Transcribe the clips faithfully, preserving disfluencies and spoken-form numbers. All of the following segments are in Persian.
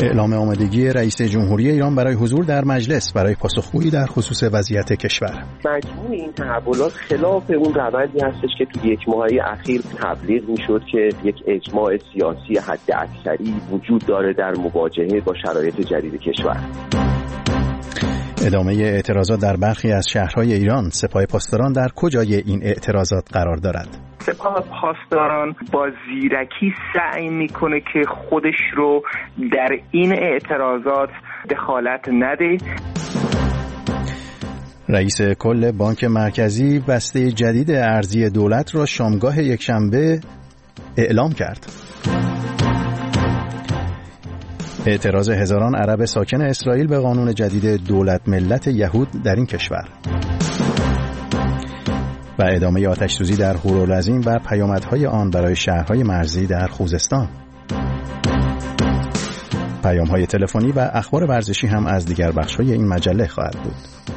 اعلام آمادگی رئیس جمهوری ایران برای حضور در مجلس برای پاسخگویی در خصوص وضعیت کشور. مجموع این تحولات خلاف اون روندی هستش که تو یک ماهه اخیر تبلیغ میشد که یک اجماع سیاسی حد اکثری وجود داره در مواجهه با شرایط جدید کشور. ادامه اعتراضات در برخی از شهرهای ایران، سپاه پاسداران در کجای این اعتراضات قرار دارد؟ سپاه پاسداران با زیرکی سعی میکنه که خودش رو در این اعتراضات دخالت نده. رئیس کل بانک مرکزی بسته جدید ارزی دولت را شامگاه یکشنبه اعلام کرد. اعتراض هزاران عرب ساکن اسرائیل به قانون جدید دولت ملت یهود در این کشور و ادامه آتش‌سوزی در هورالعظیم و پیامدهای آن برای شهرهای مرزی در خوزستان. پیام‌های تلفنی و اخبار ورزشی هم از دیگر بخش‌های این مجله خواهد بود.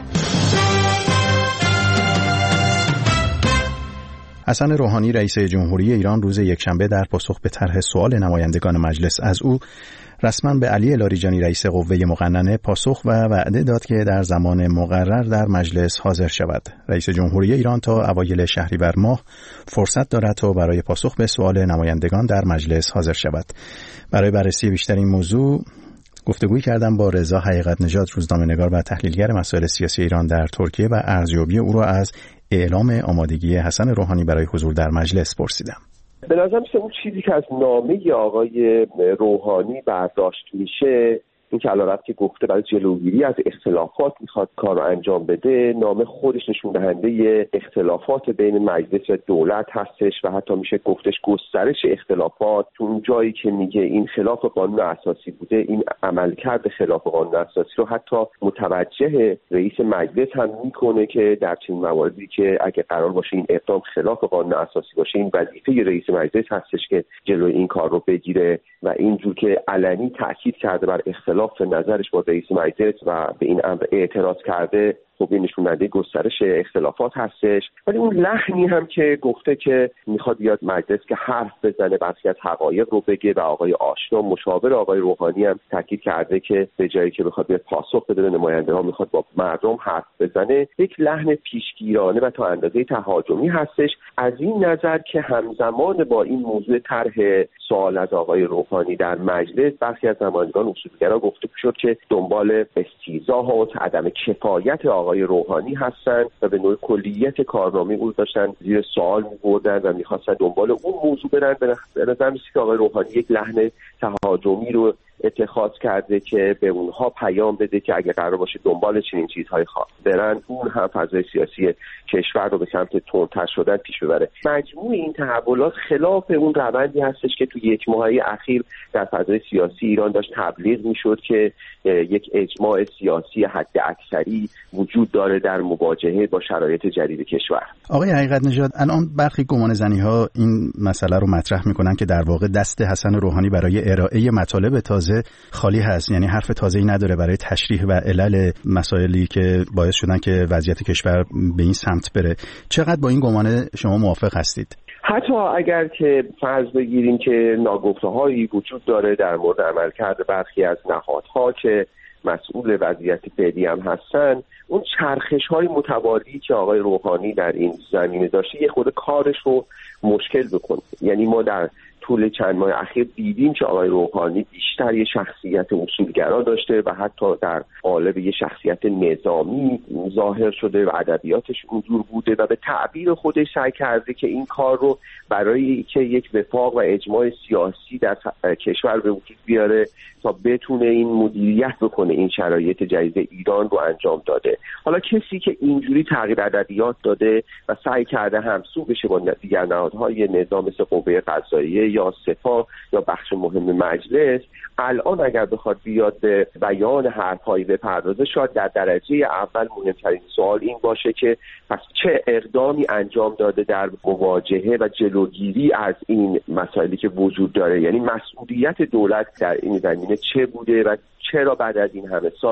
حسن روحانی رئیس جمهوری ایران روز یکشنبه در پاسخ به طرح سوال نمایندگان مجلس از او رسما به علی لاریجانی رئیس قوه مقننه پاسخ و وعده داد که در زمان مقرر در مجلس حاضر شود. رئیس جمهوری ایران تا اوایل شهریور ماه فرصت دارد تا برای پاسخ به سوال نمایندگان در مجلس حاضر شود. برای بررسی بیشتر این موضوع گفتگوی کردم با رضا حقیقت نژاد، روزنامه‌نگار و تحلیلگر مسائل سیاسی ایران در ترکیه و ارزیابی او را از اعلام آمادگی حسن روحانی برای حضور در مجلس پرسیدم. به نظر میاد اون چیزی که از نامه آقای روحانی برداشت میشه، این که علاوه که گفته برای جلوگیری از اختلافات میخواد کار رو انجام بده، نامه خودش نشون دهنده اختلافات بین مجلس و دولت هستش و حتی میشه گفتش گسترش اختلافات. تو اون جایی که میگه این خلاف قانون اساسی بوده، این عملکرد خلاف قانون اساسی رو حتی متوجه رئیس مجلس هم میکنه که در چنین مواردی که اگه قرار باشه این اقدام خلاف قانون اساسی باشه، این وظیفه رئیس مجلس هستش که جلوی این کار رو بگیره و اینجور که علنی تاکید کرده بر اختلاف نظرش با رئیس مجلس و به این امر اعتراض کرده، خب این نشون دهنده گسترش اختلافات هستش. ولی اون لحنی هم که گفته که میخواد بیاد مجلس که حرف بزنه، برخی از حقایق رو بگه و آقای آشنا مشاور آقای روحانی هم تاکید کرده که به جایی که بخواد بیاد پاسخ بده به نماینده ها، میخواد با مردم حرف بزنه. یک لحن پیشگیرانه و تا اندازه تهاجمی هستش. از این نظر که همزمان با این موضوع طرح سوال از آقای روحانی در مجلس، برخی از نمایندگان اصولگرا گفته شد که دنبال استیضاح و عدم کفایت آقای روحانی هستند و به نوع کلیت کارنامه او داشتن زیر سوال می‌بردن و می‌خواستن دنبال اون موضوع برن. به نظر میاد که آقای روحانی یک لحن تهاجمی رو اتخاذ کرده که به اونها پیام بده که اگه قرار باشه دنبال چنین چیزهای خاص برن، اون هم فضای سیاسی کشور رو به سمت تندتر شدن پیش ببره. مجموع این تحولات خلاف اون روندی هستش که تو یک ماهه اخیر در فضای سیاسی ایران داشت تبلیغ میشد که یک اجماع سیاسی حد اکثری وجود داره در مواجهه با شرایط جدید کشور. آقای حقیقت نژاد، الان برخی گمانه‌زنی‌ها این مسئله رو مطرح میکنن که در واقع دست حسن روحانی برای ارائه مطالب تازه خالی هست، یعنی حرف تازه‌ای نداره برای تشریح و علل مسائلی که باعث شدن که وضعیت کشور به این سمت بره. چقدر با این گمانه شما موافق هستید؟ حتی اگر که فرض بگیریم که ناگفته‌هایی وجود داره در مورد عملکرد برخی از نهادها که مسئول وضعیت فعلی هم هستن، اون چرخش‌های متوالی که آقای روحانی در این زمینه داشته یه خود کارش رو مشکل بکنه. یعنی ما در طول چند ماه اخیر دیدیم که آقای روحانی بیشتر یه شخصیت اصولگرا داشته و حتی در قالب یه شخصیت نظامی ظاهر شده و ادبیاتش اونجور بوده و به تعبیر خودش سعی کرده که این کار رو برای که یک وفاق و اجماع سیاسی در کشور به وجود بیاره تا بتونه این مدیریت بکنه این شرایط جدید ایران رو انجام داده. حالا کسی که اینجوری تغییر ادبیات داده و سعی کرده همسو بشه با دیگر نهادهای نظام مثل قوه قضاییه یا سپاه یا بخش مهم مجلس، الان اگر بخواد بیاد به بیان حرفایی بپردازه، شاید در درجه اول مهمترین سوال این باشه که پس چه اقدامی انجام داده در مواجهه و جلوگیری از این مسائلی که وجود داره، یعنی مسئولیت دولت در این زمینه چه بوده و چرا بعد از این همه سال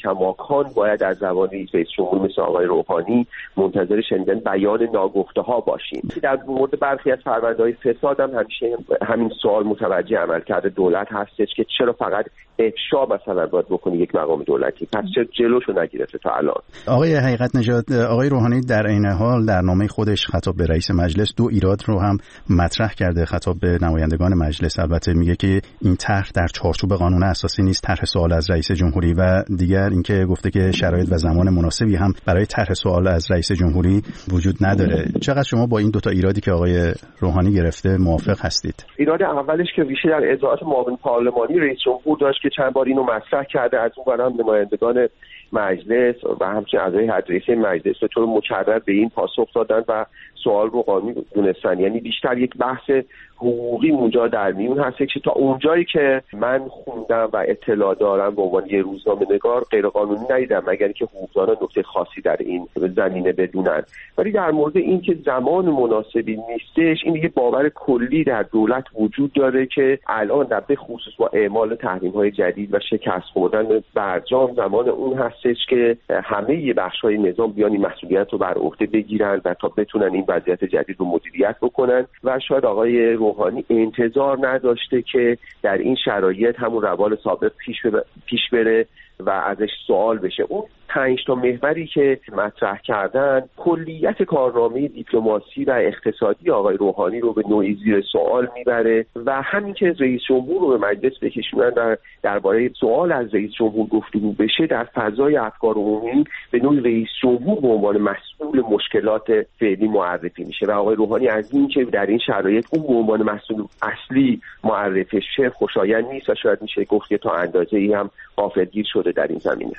کماکان باید از زبان رئیس جمهور مثل آقای روحانی منتظر شنیدن بیان ناگفته ها باشیم. در مورد برخی از فرمانده‌های فساد هم همیشه همین سوال متوجه عملکرد دولت هستش که چرا فقط افشا مثلا باید بکنی یک مقام دولتی، پس چرا جلوشو نگرفته تا الان. آقای حقیقت نژاد، آقای روحانی در عین حال در نامه خودش خطاب به رئیس مجلس دو ایراد رو هم مطرح کرده. خطاب به نمایندگان مجلس البته میگه که این طرح در چارچوب قانون اساسی نیست، طرح سوال از رئیس جمهوری، و دیگر اینکه گفته که شرایط و زمان مناسبی هم برای طرح سوال از رئیس جمهوری وجود نداره. چقدر شما با این دو تا ایرادی که آقای روحانی گرفته موافق هستید؟ ایراد اولش که ریشه در اطاعت معاون پارلمانی رئیس جمهور داشت که چند بار اینو مطرح کرده، از اون برام نمایندگان مجلس و همچنین اعضای هیئت رئیسه مجلس به طور مکرر به این پاسخ دادن و سوال رو قانونی دونستن. یعنی بیشتر یک بحث حقوقی اونجا در میون هست که تا اونجایی که من خوندم و اطلاع دارم به عنوان یه روزنامه نگار غیر قانونی ندیدم، مگر اینکه حقوقدانان نکته خاصی در این زمینه بدونن. ولی در مورد این که زمان مناسبی نیستش، این یه باور کلی در دولت وجود داره که الان در به خصوص با اعمال تحریم‌های جدید و شکست خوردن برجام زمان اون هستش که همه بخش‌های نظام بیان این مسئولیت رو بر عهده بگیرن و تا بتونن این وضعیت جدید رو مدیریت بکنن. و شاید آقای روحانی انتظار نداشته که در این شرایط همون روال سابق پیش پیش بره و ازش سوال بشه. اون پنج تا محوری که مطرح کردن کلیت کارنامه دیپلماسی و اقتصادی آقای روحانی رو به نوعی زیر سوال میبره و همین که رئیس جمهور رو به مجلس بکشونن در درباره سوال از رئیس جمهور گفتگو بشه، در فضای افکار عمومی به نوعی رئیس جمهور به عنوان مسئول مشکلات فعلی معرفی میشه و آقای روحانی از این که در این شرایط اون به عنوان مسئول اصلی معرفی شه خوشایند نیست و شاید میشه گفت که تا اندازه‌ای هم غافلگیر شده در این زمینه.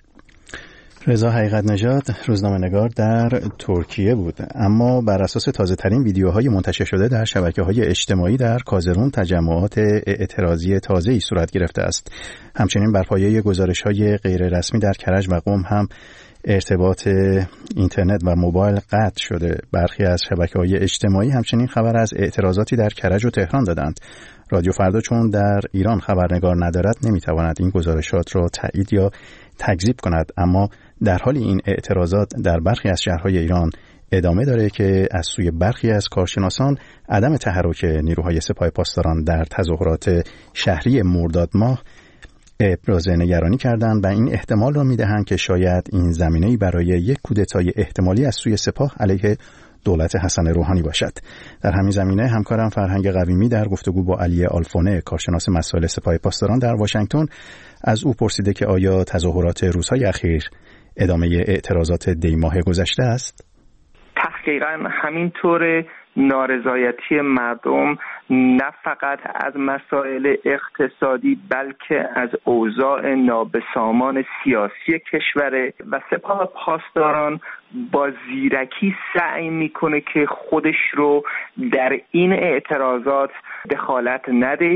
رضا حقیقت نژاد روزنامه‌نگار در ترکیه بود، اما بر اساس تازه ترین ویدیوهای منتشر شده در شبکه‌های اجتماعی در کازرون تجمعات اعتراضی تازه‌ای صورت گرفته است. همچنین بر پایه گزارش‌های غیر رسمی در کرج و قم هم ارتباط اینترنت و موبایل قطع شده. برخی از شبکه‌های اجتماعی همچنین خبر از اعتراضاتی در کرج و تهران دادند. رادیو فردا چون در ایران خبرنگار ندارد نمیتواند این گزارشات را تایید یا تکذیب کند، اما در حال این اعتراضات در برخی از شهرهای ایران ادامه داره که از سوی برخی از کارشناسان عدم تحرک نیروهای سپاه پاسداران در تظاهرات شهری مرداد ماه ابراز نگرانی کردند و این احتمال را میدهند که شاید این زمینه‌ای برای یک کودتای احتمالی از سوی سپاه علیه دولت حسن روحانی باشد. در همین زمینه همکارم فرهنگ قویمی در گفتگو با علی آلفونه کارشناس مسائل سپاه پاسداران در واشنگتن از او پرسیده که آیا تظاهرات روزهای اخیر ادامه اعتراضات دی ماه گذشته است؟ تحقیقاً همینطوره. نارضایتی مردم نه فقط از مسائل اقتصادی بلکه از اوضاع نابسامان سیاسی کشوره و سپاه پاسداران با زیرکی سعی میکنه که خودش رو در این اعتراضات دخالت نده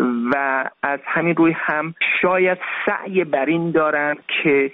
و از همین روی هم شاید سعی بر این دارن که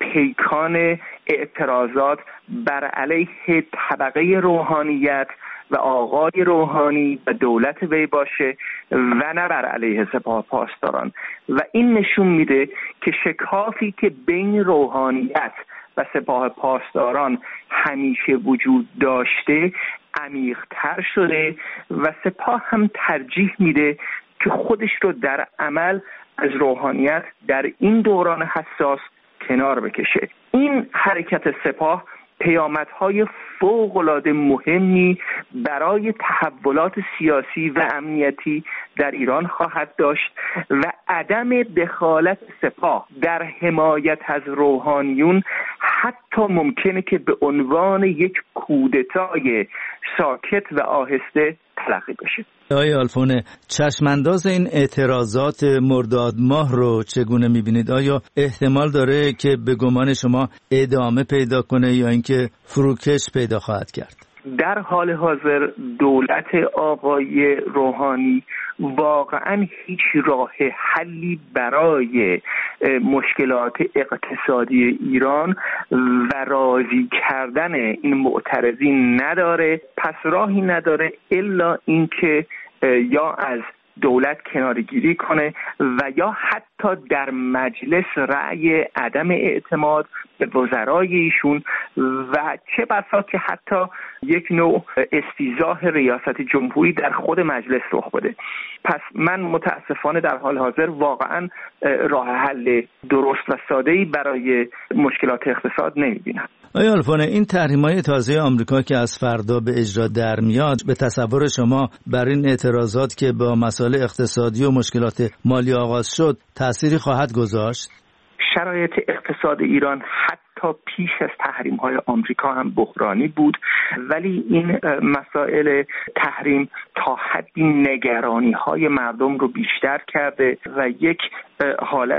پیکان اعتراضات بر علیه طبقه روحانیت و آقای روحانی و دولت وی باشه و نه بر علیه سپاه پاسداران. و این نشون میده که شکافی که بین روحانیت و سپاه پاسداران همیشه وجود داشته عمیق‌تر شده و سپاه هم ترجیح میده که خودش رو در عمل از روحانیت در این دوران حساس کنار بکشه. این حرکت سپاه پیامدهای فوق‌العاده مهمی برای تحولات سیاسی و امنیتی در ایران خواهد داشت و عدم دخالت سپاه در حمایت از روحانیون حتی ممکنه که به عنوان یک کودتای ساکت و آهسته تلقی بشه. آقای آلفونه، چشمانداز این اعتراضات مرداد ماه رو چگونه می‌بینید؟ آیا احتمال داره که به گمان شما ادامه پیدا کنه یا اینکه فروکش پیدا خواهد کرد؟ در حال حاضر دولت آقای روحانی واقعا هیچ راه حلی برای مشکلات اقتصادی ایران و راضی کردن این معترضین نداره. پس راهی نداره الا اینکه یا از دولت کناره‌گیری کنه و یا حتی در مجلس رأی عدم اعتماد به وزرای ایشون و چه بسا که حتی یک نوع استیضاح ریاست جمهوری در خود مجلس رخ بده. پس من متاسفانه در حال حاضر واقعا راه حل درست و ساده‌ای برای مشکلات اقتصاد نمی‌بینم. آیا الفونه این تحریم‌های تازه آمریکا که از فردا به اجرا در میاد به تصور شما بر این اعتراضات که با مسائل اقتصادی و مشکلات مالی آغاز شد تأثیری خواهد گذاشت؟ شرایط اقتصاد ایران حتی پیش از تحریم‌های آمریکا هم بحرانی بود، ولی این مسائل تحریم تا حدی نگرانی‌های مردم رو بیشتر کرده و یک حالت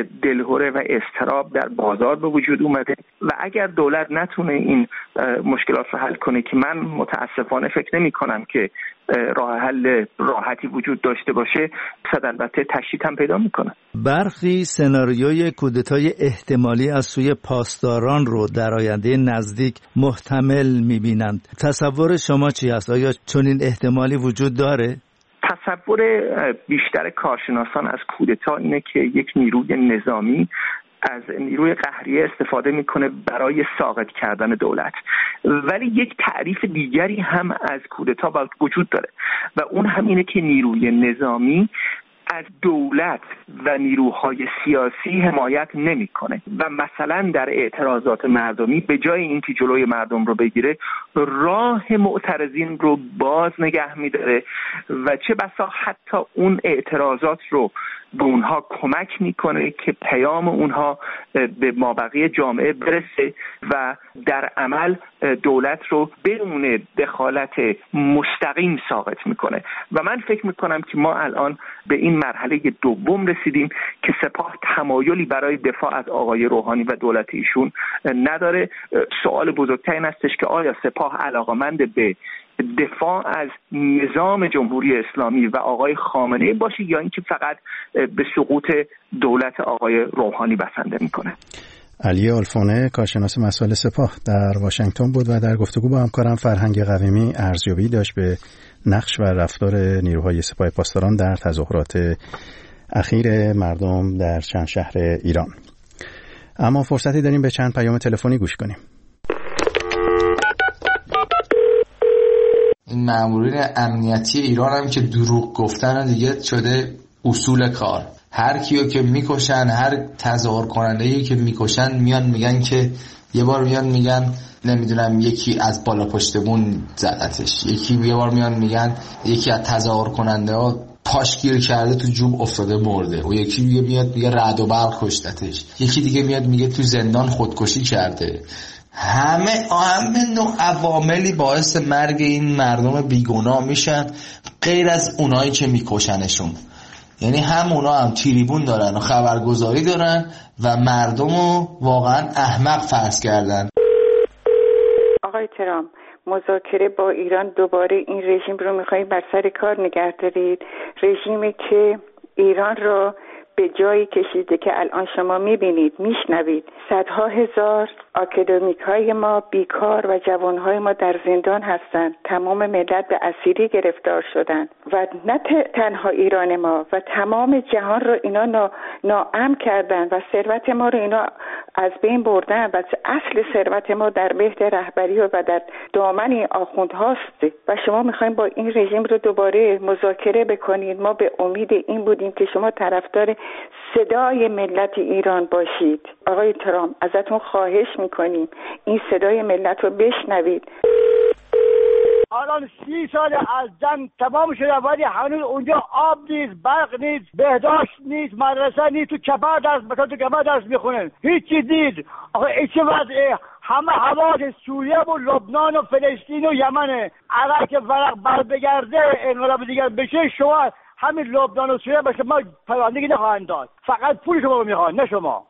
دلهره و اضطراب در بازار به وجود اومده و اگر دولت نتونه این مشکلات رو حل کنه که من متاسفانه فکر نمی کنم که راه حل راحتی وجود داشته باشه، صد البته تشدید هم پیدا میکنه. برخی سناریوی کودتای احتمالی از سوی پاسداران رو در آینده نزدیک محتمل میبینند. تصور شما چی است؟ آیا چنین احتمالی وجود داره؟ تصور بیشتر کارشناسان از کودتا اینه که یک نیروی نظامی از نیروی قهریه استفاده میکنه برای ساقط کردن دولت، ولی یک تعریف دیگری هم از کودتا وجود داره و اون هم اینه که نیروی نظامی از دولت و نیروهای سیاسی حمایت نمیکنه و مثلا در اعتراضات مردمی به جای اینکه جلوی مردم رو بگیره راه معترضین رو باز نگه میداره و چه بسا حتی اون اعتراضات رو به اونها کمک میکنه که پیام اونها به مابقی جامعه برسه و در عمل دولت رو بدون دخالت مستقیم ساقط میکنه و من فکر میکنم که ما الان به این مرحله دوم رسیدیم که سپاه تمایلی برای دفاع از آقای روحانی و دولت ایشون نداره. سوال بزرگتر این هستش که آیا سپاه علاقمند به دفاع از نظام جمهوری اسلامی و آقای خامنه‌ای باشه یا اینکه فقط به سقوط دولت آقای روحانی بسنده میکنه. علی آلفونه کارشناس مسائل سپاه در واشنگتن بود و در گفتگو با همکارم فرهنگ قویمی ارزیابی داشت به نقش و رفتار نیروهای سپاه پاسداران در تظاهرات اخیر مردم در چند شهر ایران. اما فرصتی داریم به چند پیام تلفنی گوش کنیم. این مامورین امنیتی ایران هم که دروغ گفتن دیگه شده اصول کار. هر کیو که میکشن، هر تظاهر کننده‌ای که میکشن میان میگن که یه بار میان میگن نمیدونم یکی از بالا پشت بون زدتش، یکی یه بار میان میگن یکی از تظاهر کننده ها پاش گیر کرده تو جوب افتاده مرده و یکی دیگه میاد میگه رعد و برق کشتتش، یکی دیگه میاد میگه تو زندان خودکشی کرده. همه همه نوع عواملی باعث مرگ این مردم بیگناه میشن غیر از اونایی که میکشنشون. یعنی هم اونا هم تریبون دارن و خبرگزاری دارن و مردم رو واقعا احمق فرض کردن. آقای ترامپ، مذاکره با ایران دوباره این رژیم رو میخواهید بر سر کار نگه دارید، رژیمی که ایران رو به جایی کشیده که الان شما میبینید میشنوید صدها هزار آکادمیک های ما بیکار و جوان های ما در زندان هستند. تمام ملت به اسیری گرفتار شدن و نه تنها ایران ما و تمام جهان رو اینا نا... ناامن کردن و ثروت ما رو اینا از بین بردن و اصل ثروت ما در بهت رهبری و در دامن آخوند هاست و شما میخواین با این رژیم رو دوباره مذاکره بکنید. ما به امید این بودیم که شما طرفدار صدای ملت ایران باشید. آقای ترامپ، ازتون خواهش میکنیم این صدای ملت رو بشنوید. الان سی سال از جنگ تمام شده ولی هنوز اونجا آب نیست، برق نیست، بهداشت نیست، مدرسه نیست، تو کپر درس بکنن، تو کپر درس میخونن، هیچ چیز نیست. آخه این چه وضعه؟ همه حواس سوریه و لبنان و فلسطین و یمنه. اگر که ورق بر بگرده انقلاب دیگر بشه شما همین لبنان و سوریه به شما پروندگی نخواهند داد، فقط پول شما رو میخوان نه شما.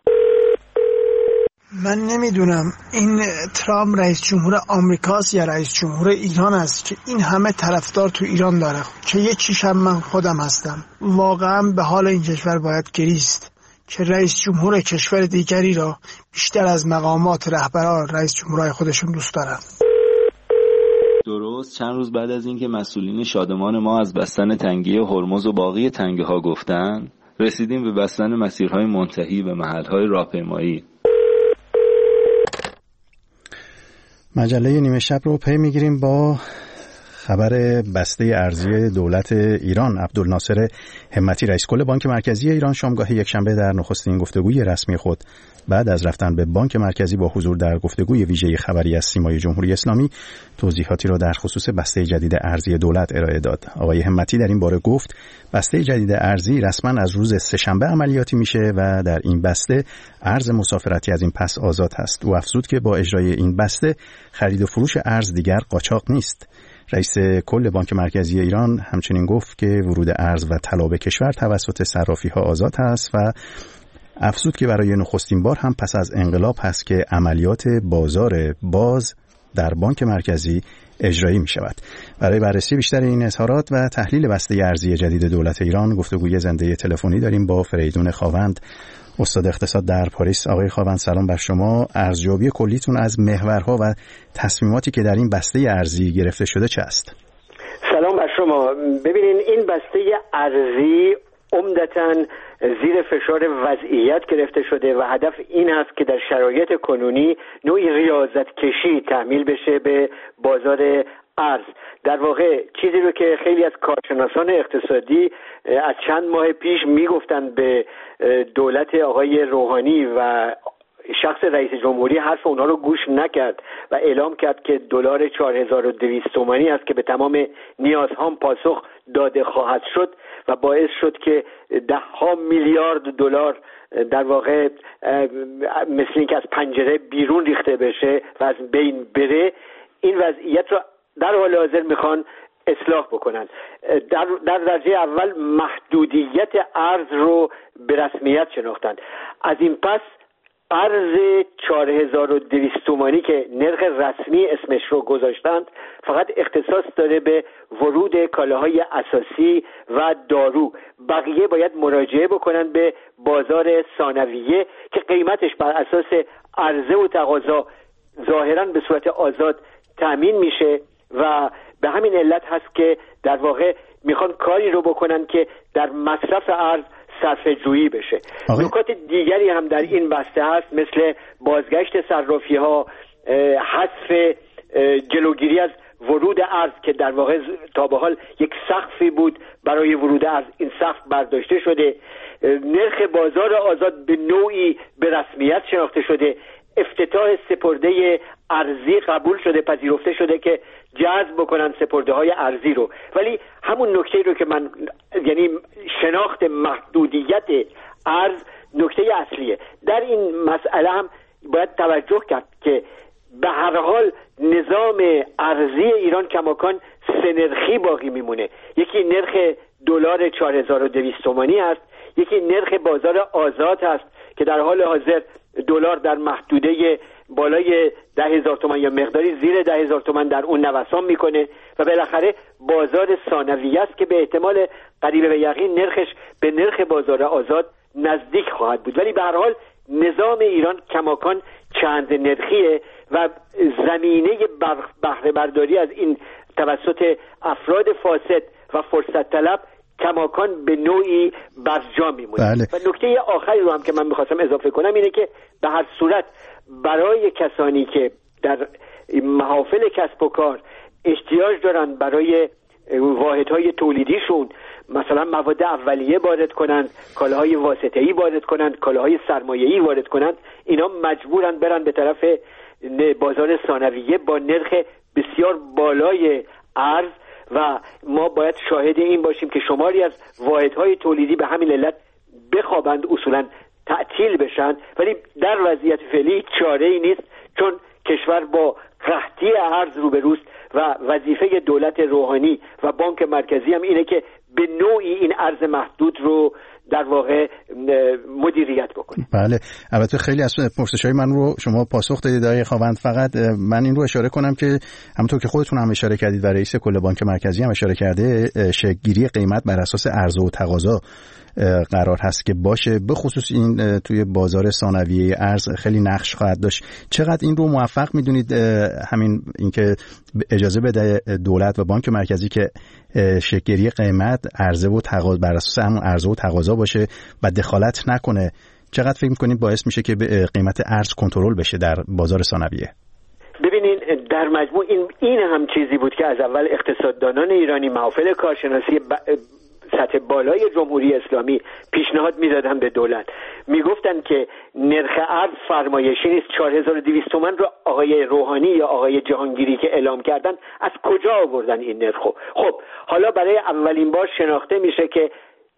من نمیدونم این ترامپ رئیس جمهور آمریکاست یا رئیس جمهور ایران است که این همه طرفدار تو ایران داره، که یکیش هم من خودم هستم. واقعا به حال این کشور باید گریست که رئیس جمهور کشور دیگری را بیشتر از مقامات رهبران رئیس جمهورهای خودشون دوست دارن. درست چند روز بعد از اینکه مسئولین شادمان ما از بستن تنگه هرمز و باقی تنگه ها گفتن، رسیدیم به بستن مسیرهای منتهی به محلهای راهپیمایی. مجله نیمه شب رو پی میگیریم با خبر بسته ارزی دولت ایران. عبدالناصر همتی رئیس کل بانک مرکزی ایران شامگاه یکشنبه در نخستین گفتگوی رسمی خود بعد از رفتن به بانک مرکزی با حضور در گفتگوی ویژه خبری از سیمای جمهوری اسلامی توضیحاتی را در خصوص بسته جدید ارزی دولت ارائه داد. آقای همتی در این باره گفت بسته جدید ارزی رسما از روز سه‌شنبه عملیاتی میشه و در این بسته ارز مسافرتی از این پس آزاد هست. او افزود که با اجرای این بسته خرید و فروش ارز دیگر قاچاق نیست. رئیس کل بانک مرکزی ایران همچنین گفت که ورود ارز و طلا به کشور توسط صرافی‌ها آزاد است و افزود که برای نخستین بار هم پس از انقلاب هست که عملیات بازار باز در بانک مرکزی اجرایی می شود. برای بررسی بیشتر این اظهارات و تحلیل بسته ارزی جدید دولت ایران گفتگوی زنده تلفنی داریم با فریدون خاوند، استاد اقتصاد در پاریس. آقای خاوند سلام بر شما. ارزیابی کلیتون از محورها و تصمیماتی که در این بسته ارزی گرفته شده چه است؟ سلام بر شما. ببینین این بسته ارزی عمدتاً زیر فشار وضعیت گرفته شده و هدف این است که در شرایط کنونی نوعی ریاضت کشی تحمیل بشه به بازار ارز. در واقع چیزی رو که خیلی از کارشناسان اقتصادی از چند ماه پیش میگفتن به دولت آقای روحانی و شخص رئیس جمهوری حرف اونا رو گوش نکرد و اعلام کرد که دلار چهار هزار و دویست تومانی است که به تمام نیازهام پاسخ داده خواهد شد و باعث شد که ده ها میلیارد دلار در واقع مثل اینکه از پنجره بیرون ریخته بشه و از بین بره. این وضعیت رو در حال حاضر میخوان اصلاح بکنن. در در درجه اول محدودیت ارز رو به رسمیت شناختند. از این پس ارز چهار هزار و دویست تومانی که نرخ رسمی اسمش رو گذاشتند فقط اختصاص داره به ورود کالاهای اساسی و دارو. بقیه باید مراجعه بکنن به بازار ثانویه که قیمتش بر اساس عرضه و تقاضا ظاهراً به صورت آزاد تأمین میشه و به همین علت هست که در واقع میخوان کاری رو بکنن که در مصرف ارز صرفه جویی بشه. نکات دیگری هم در این بسته هست مثل بازگشت صرافی ها، حذف جلوگیری از ورود ارز که در واقع تا به حال یک سقفی بود برای ورود ارز، این سقف برداشته شده. نرخ بازار آزاد به نوعی به رسمیت شناخته شده. افتتاح سپرده ارزی قبول شده، پذیرفته شده که جذب بکنن سپرده های ارزی رو. ولی همون نکته رو که من یعنی شناخت محدودیت ارز نکته اصلیه. در این مسئله هم باید توجه کرد که به هر حال نظام ارزی ایران کماکان سه نرخی باقی میمونه. یکی نرخ دلار چهار هزار و دویست تومانی هست، یکی نرخ بازار آزاد هست که در حال حاضر دلار در محدوده بالای ده هزار تومان یا مقداری زیر ده هزار تومان در اون نوسان میکنه و بالاخره بازار ثانویه است که به احتمال قریب به یقین نرخش به نرخ بازار آزاد نزدیک خواهد بود. ولی به هر حال نظام ایران کماکان چند نرخیه و زمینه بهره برداری از این توسط افراد فاسد و فرصت طلب کماکان به نوعی برجا میمونه. بله. و نکته آخری رو هم که من میخواستم اضافه کنم اینه که به هر صورت برای کسانی که در محافل کسب و کار احتیاج دارن برای واحدهای تولیدیشون مثلا مواد اولیه وارد کنند، کالاهای واسطه‌ای وارد کنند، کالاهای سرمایه‌ای وارد کنند، اینا مجبورن برن به طرف بازار ثانویه با نرخ بسیار بالای ارز و ما باید شاهد این باشیم که شماری از واحدهای تولیدی به همین علت بخوابند، اصولا تعطیل بشن. ولی در وضعیت فعلی چاره ای نیست چون کشور با قحطی ارز روبروست و وظیفه دولت روحانی و بانک مرکزی هم اینه که به نوعی این ارز محدود رو در واقع مدیریت بکنه. بله، البته خیلی از پرسش‌های من رو شما پاسخ دادید آقای خاوند. فقط من این رو اشاره کنم که همونطور که خودتون هم اشاره کردید و رئیس کل بانک مرکزی هم اشاره کرده، شکل‌گیری قیمت بر اساس عرضه و تقاضا قرار هست که باشه، به خصوص این توی بازار ثانویه ارز خیلی نقش خواهد داشت. چقدر این رو موفق میدونید همین اینکه اجازه بده دولت و بانک مرکزی که شکل‌گیری قیمت عرضه و تقاضا بر اساس همون عرضه و تقاضا باشه و دخالت نکنه، چقدر فکر می‌کنید باعث میشه که قیمت ارز کنترل بشه در بازار ثانویه؟ ببینین در مجموع این این هم چیزی بود که از اول اقتصاددانان ایرانی، محافل کارشناسی ب... سطح بالای جمهوری اسلامی پیشنهاد میدادن به دولت، میگفتن که نرخ ارز فرمایشی نیست. چهار هزار و دویست تومان رو آقای روحانی یا آقای جهانگیری که اعلام کردن از کجا آوردن این نرخو؟ خب حالا برای اولین بار شناخته میشه که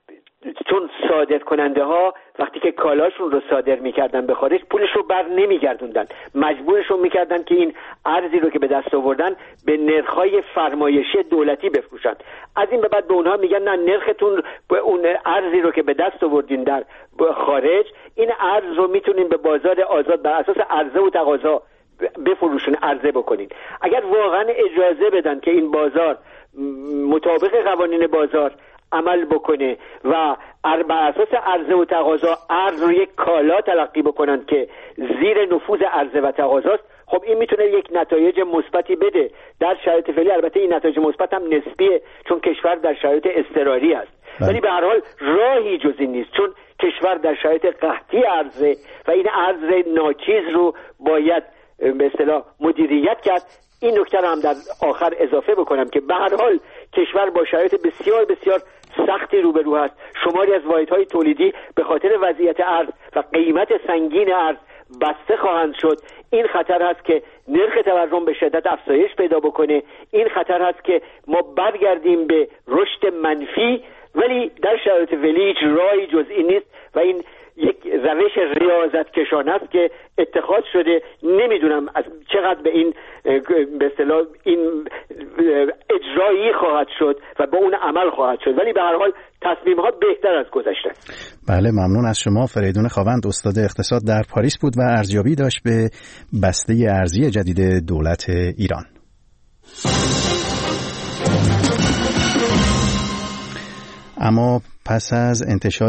چون صادر کننده ها وقتی که کالاشون رو صادر میکردن به خارج پولش رو بر نمیگردوندن، مجبورشون میکردن که این ارزی رو که به دست آوردن به نرخ‌های فرمایشی دولتی بفروشن. از این به بعد به اونها میگن نه، نرختون به اون ارزی رو که به دست آوردین در خارج، این ارز رو میتونین به بازار آزاد بر اساس عرضه و تقاضا بفروشن، عرضه بکنین. اگر واقعا اجازه بدن که این بازار مطابق قوانین بازار عمل بکنه و بر اساس عرضه و تقاضا ارز رو یک کالا تلقی بکنن که زیر نفوذ عرضه و تقاضاست، خب این میتونه یک نتایج مثبتی بده. در شرایط فعلی البته این نتایج مثبت هم نسبیه چون کشور در شرایط اضطراری است، ولی به هر حال راهی جز این نیست، چون کشور در شرایط قحطی عرضه و این ارز ناچیز رو باید به اصطلاح مدیریت کرد. این نکته رو هم در آخر اضافه بکنم که به هر حال کشور با شرایط بسیار بسیار سختی روبرو هست. شماری از واحدهای تولیدی به خاطر وضعیت ارز و قیمت سنگین ارز بسته خواهند شد. این خطر هست که نرخ تورم به شدت افزایش پیدا بکنه. این خطر هست که ما برگردیم به رشد منفی، ولی در شرایط فعلی هیچ راهی جز این نیست و این یک روش ریاضت کشانه است که اتخاذ شده. نمیدونم از چقدر به این به اصطلاح این اجرایی خواهد شد و به اون عمل خواهد شد، ولی به هر حال تصمیم ها بهتر از گذشته. بله، ممنون از شما. فریدون خاوند، استاد اقتصاد در پاریس بود و ارزیابی داشت به بسته ارزی جدید دولت ایران. اما پس از انتشار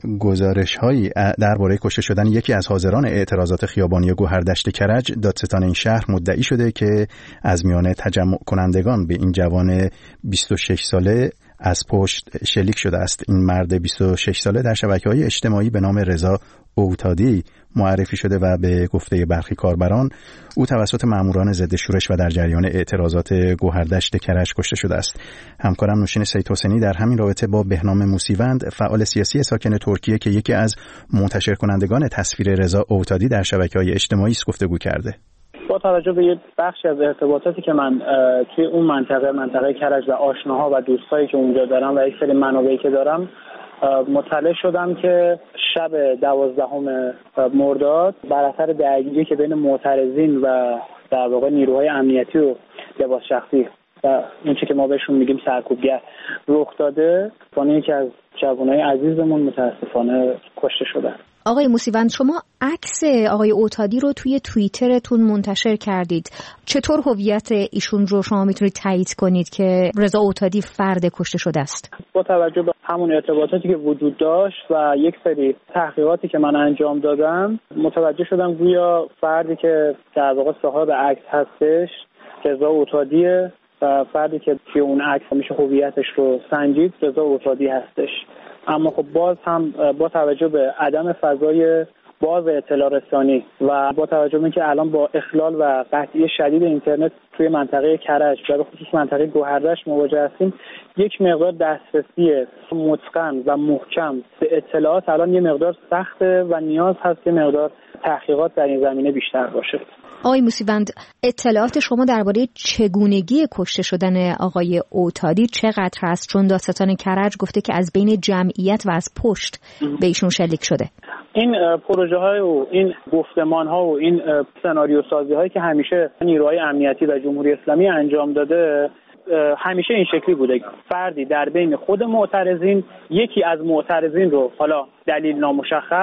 گزارش‌هایی درباره کشته شدن یکی از حاضران اعتراضات خیابانی گوهردشت کرج، دادستان این شهر مدعی شده که از میان تجمع کنندگان به این جوان بیست و شش ساله از پشت شلیک شده است. این مرد بیست و شش ساله در شبکه‌های اجتماعی به نام رضا اوتادی معرفی شده و به گفته برخی کاربران او توسط ماموران ضد شورش و در جریان اعتراضات گوهردشت کرج کشته شده است. همکارم نوشین سید حسینی در همین رابطه با بهنام موسیوند، فعال سیاسی ساکن ترکیه که یکی از منتشر کنندگان تصویر رضا اوتادی در شبکه‌های اجتماعی است گفتگو کرده. با توجه به یه بخشی از ارتباطاتی که من توی اون منطقه منطقه کرج و آشناها و دوستایی که اونجا دارم و یک سری منابعی که دارم، مطلع شدم که شب دوازدهم مرداد بر اثر درگیری که بین معترضین و در واقع نیروهای امنیتی و لباس شخصی و اون چیزی که ما بهشون میگیم سرکوبگر رخ داده، با یکی از جوانای عزیزمون متاسفانه کشته شدن. آقای موسیوند، شما عکس آقای اوتادی رو توی توییترتون منتشر کردید. چطور هویت ایشون رو شما میتونید تایید کنید که رضا اوتادی فرد کشته شده است؟ با توجه به همون ارتباطاتی که وجود داشت و یک سری تحقیقاتی که من انجام دادم، متوجه شدم گویا فردی که در واقع صاحب عکس هستش رضا اوتادیه و فردی که توی اون عکس میشه هویتش رو سنجید رضا اوتادی هستش. اما خب باز هم با توجه به عدم فضای باز اطلاع رسانی و با توجه به اینکه الان با اخلال و قطعی شدید اینترنت توی منطقه کرج و به خصوص منطقه گوهردشت مواجه هستیم، یک مقدار دسترسی متقن و محکم به اطلاعات الان یه مقدار سخته و نیاز هست که مقدار تحقیقات در این زمینه بیشتر باشه. آقای موسیوند، اطلاعات شما درباره چگونگی کشته شدن آقای اوتادی چقدر هست؟ چون دادستان کرج گفته که از بین جمعیت و از پشت به ایشون شلیک شده. این پروژه های و این گفتمان ها و این سناریو سازی هایی که همیشه نیروهای امنیتی و جمهوری اسلامی انجام داده همیشه این شکلی بوده. فردی در بین خود معترضین یکی از معترضین رو، حالا دلیل نامشخص،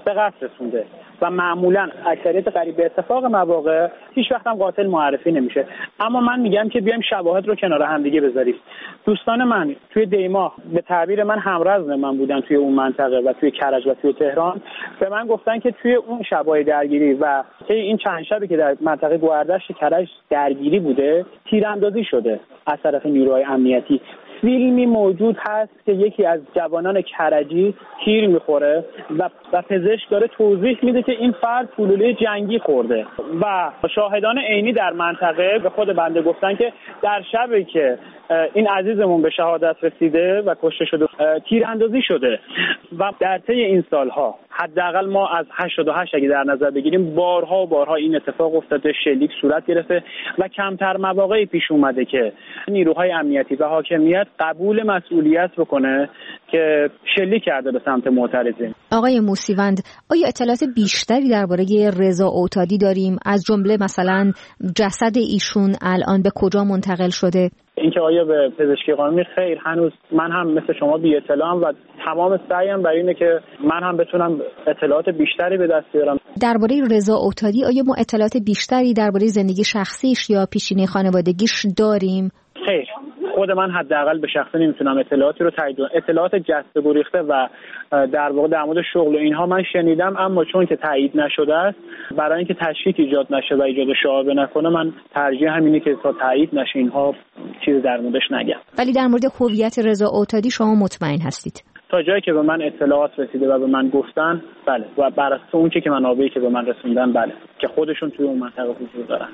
به قتل رسونده و معمولا اکثریت قریب به اتفاق مواقع هیچ وقت هم قاتل معرفی نمیشه. اما من میگم که بیایم شواهد رو کنار هم دیگه بذاریم. دوستان من توی دیما به تعبیر من همرزم من بودن توی اون منطقه و توی کرج و توی تهران، به من گفتن که توی اون شبای درگیری و طی این چند شبی که در منطقه گوهردشت کرج درگیری بوده تیراندازی شده از طرف نیروهای امنیتی. فیلمی موجود هست که یکی از جوانان کرجی تیر میخوره و و پزشک داره توضیح میده که این فرد گلوله جنگی خورده و شاهدان عینی در منطقه به خود بنده گفتن که در شبی که این عزیزمون به شهادت رسیده و کشته شده تیراندازی شده و در طی این سالها حداقل ما از هشتاد و هشت اگه در نظر بگیریم بارها و بارها این اتفاق افتاده، شلیک صورت گرفته و کمتر مواقعی پیش اومده که نیروهای امنیتی و حاکمیت قبول مسئولیت بکنه که شلیک کرده به سمت معترضین. آقای موسیوند، آیا اطلاعات بیشتری درباره رضا اوتادی داریم؟ از جمله مثلا جسد ایشون الان به کجا منتقل شده؟ اینکه آیا به پزشکی قانونی خیر، هنوز من هم مثل شما بی اطلاعم و تمام سعیم برای اینه که من هم بتونم اطلاعات بیشتری به دست بیارم. درباره رضا اوتادی آیا ما اطلاعات بیشتری درباره زندگی شخصیش یا پیشینه خانوادگیش داریم؟ خیر، خود من حداقل به شخصه نمیتونم اطلاعاتی رو تایید کنم. اطلاعات جسته گریخته و در واقع در مورد شغل و اینها من شنیدم، اما چون که تایید نشده است، برای اینکه تشکیک ایجاد نشه و ایجاد شعابه نکنه، من ترجیح همینه که تا تایید نشه اینها چیز در موردش نگم. ولی در مورد هویت رضا اوتادی شما مطمئن هستید؟ تا جایی که به من اطلاعات رسیده و به من گفتن بله، و بر اساس اون چیزی که منابعی که به من رسوندن بله، که خودشون توی اون منطقه حضور دارن.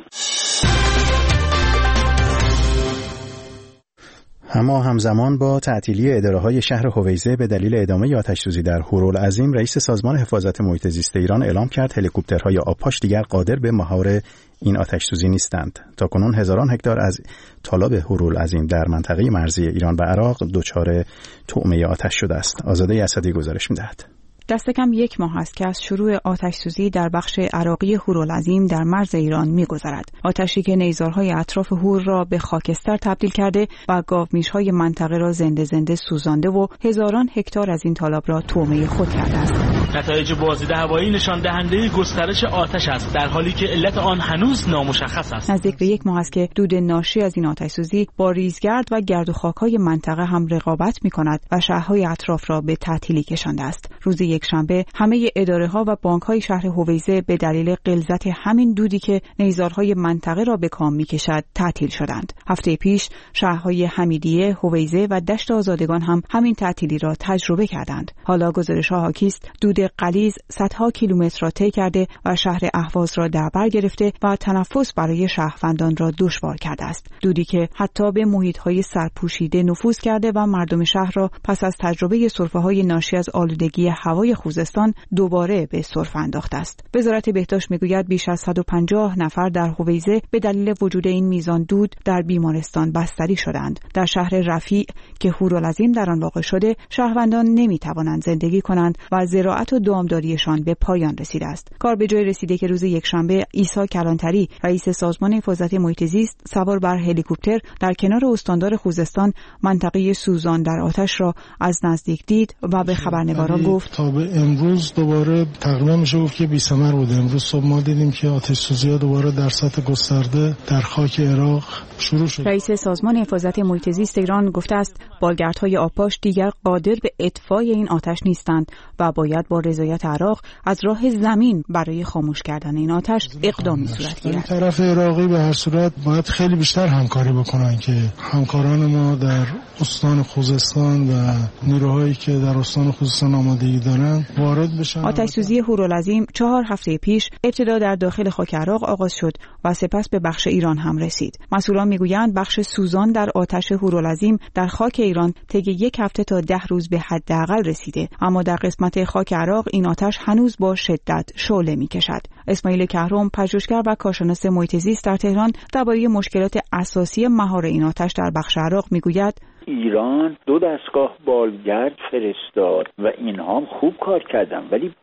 اما همزمان با تعطیلی اداره‌های شهر هویزه به دلیل ادامه آتش‌سوزی در هورالعظیم، رئیس سازمان حفاظت محیط زیست ایران اعلام کرد هلیکوپترهای آبپاش دیگر قادر به مهار این آتش‌سوزی نیستند. تاکنون هزاران هکتار از تالاب هورالعظیم در منطقه مرزی ایران و عراق دچار طعمه آتش شده است. آزاده اسدی گزارش می‌دهد. دست کم یک ماه است که از شروع آتش‌سوزی در بخش عراقی هورالعظیم در مرز ایران می‌گذرد. آتشی که نیزارهای اطراف هور را به خاکستر تبدیل کرده و گاومیش‌های منطقه را زنده زنده سوزانده و هزاران هکتار از این تالاب را طعمه خود کرده است. نتایج بازدید هوایی نشان دهنده گسترش آتش است، در حالی که علت آن هنوز نامشخص است. نزدیک به یک ماه است که دود ناشی از این آتش‌سوزی با ریزگرد و گرد و خاک‌های منطقه هم رقابت می‌کند و شهرهای اطراف را به تعطیلی کشانده است. روز یک شنبه همه اداره‌ها و بانک‌های شهر هویزه به دلیل غلظت همین دودی که نیزارهای منطقه را به کام می‌کشد تعطیل شدند. هفته پیش شهرهای حمیدیه، هویزه و دشت آزادگان هم همین تعطیلی را تجربه کردند. حالا گزارش‌ها حاکی است دود غلیظ صدها کیلومتر را طی کرده و شهر اهواز را در بر گرفته و تنفس برای شهروندان را دشوار کرده است. دودی که حتی به محیط‌های سرپوشیده نفوذ کرده و مردم شهر را پس از تجربه سرفه‌های ناشی از آلودگی هوای خوزستان دوباره به سرفه انداخته است. وزارت بهداشت میگوید بیش از صد و پنجاه نفر در هویزه به دلیل وجود این میزان دود در بیمارستان بستری شدند. در شهر رفیع که هورالعظیم در آن واقع شده، شهروندان نمیتوانند زندگی کنند و زراعت و دامداریشان به پایان رسیده است. کار به جای رسیده که روز یکشنبه عیسی کلانتری رئیس سازمان حفاظت محیط زیست سوار بر هلیکوپتر در کنار استاندار خوزستان منطقه سوزان در آتش را از نزدیک دید و به خبرنگاران گفت تا به امروز دوباره تقریبا میشه گفت که بی‌ثمر بوده. امروز صبح ما دیدیم که آتش سوزی‌ها دوباره در سطح گسترده در خاک عراق شروع شد. رئیس سازمان حفاظت محیط زیست ایران گفته است بالگردهای آبپاش دیگر قادر به اطفای این آتش نیستند و باید با رضایت عراق از راه زمین برای خاموش کردن این آتش اقدامی صورت گیرد. طرف عراقی به هر صورت باید خیلی بیشتر همکاری بکنن که همکاران ما در استان خوزستان و نیروهایی که در استان خوزستان آمادگی دارن وارد بشن. آتش سوزی هورالعظیم چهار هفته پیش ابتدا در داخل خاک عراق آغاز شد و سپس به بخش ایران هم رسید. مسئولان میگویند بخش سوزان در آتش هورالعظیم در خاک ایران طی یک هفته تا ده روز به حداقل رسیده، اما در قسمت خاک عراق این آتش هنوز با شدت شعله می‌کشد. اسماعیل کهرم، پژوهشگر و کارشناس محیط زیست در تهران، درباره مشکلات اساسی مهار این آتش در بخش عراق میگوید ایران دو دستگاه بالگرد فرستاد و اینها هم خوب کار کردن، ولی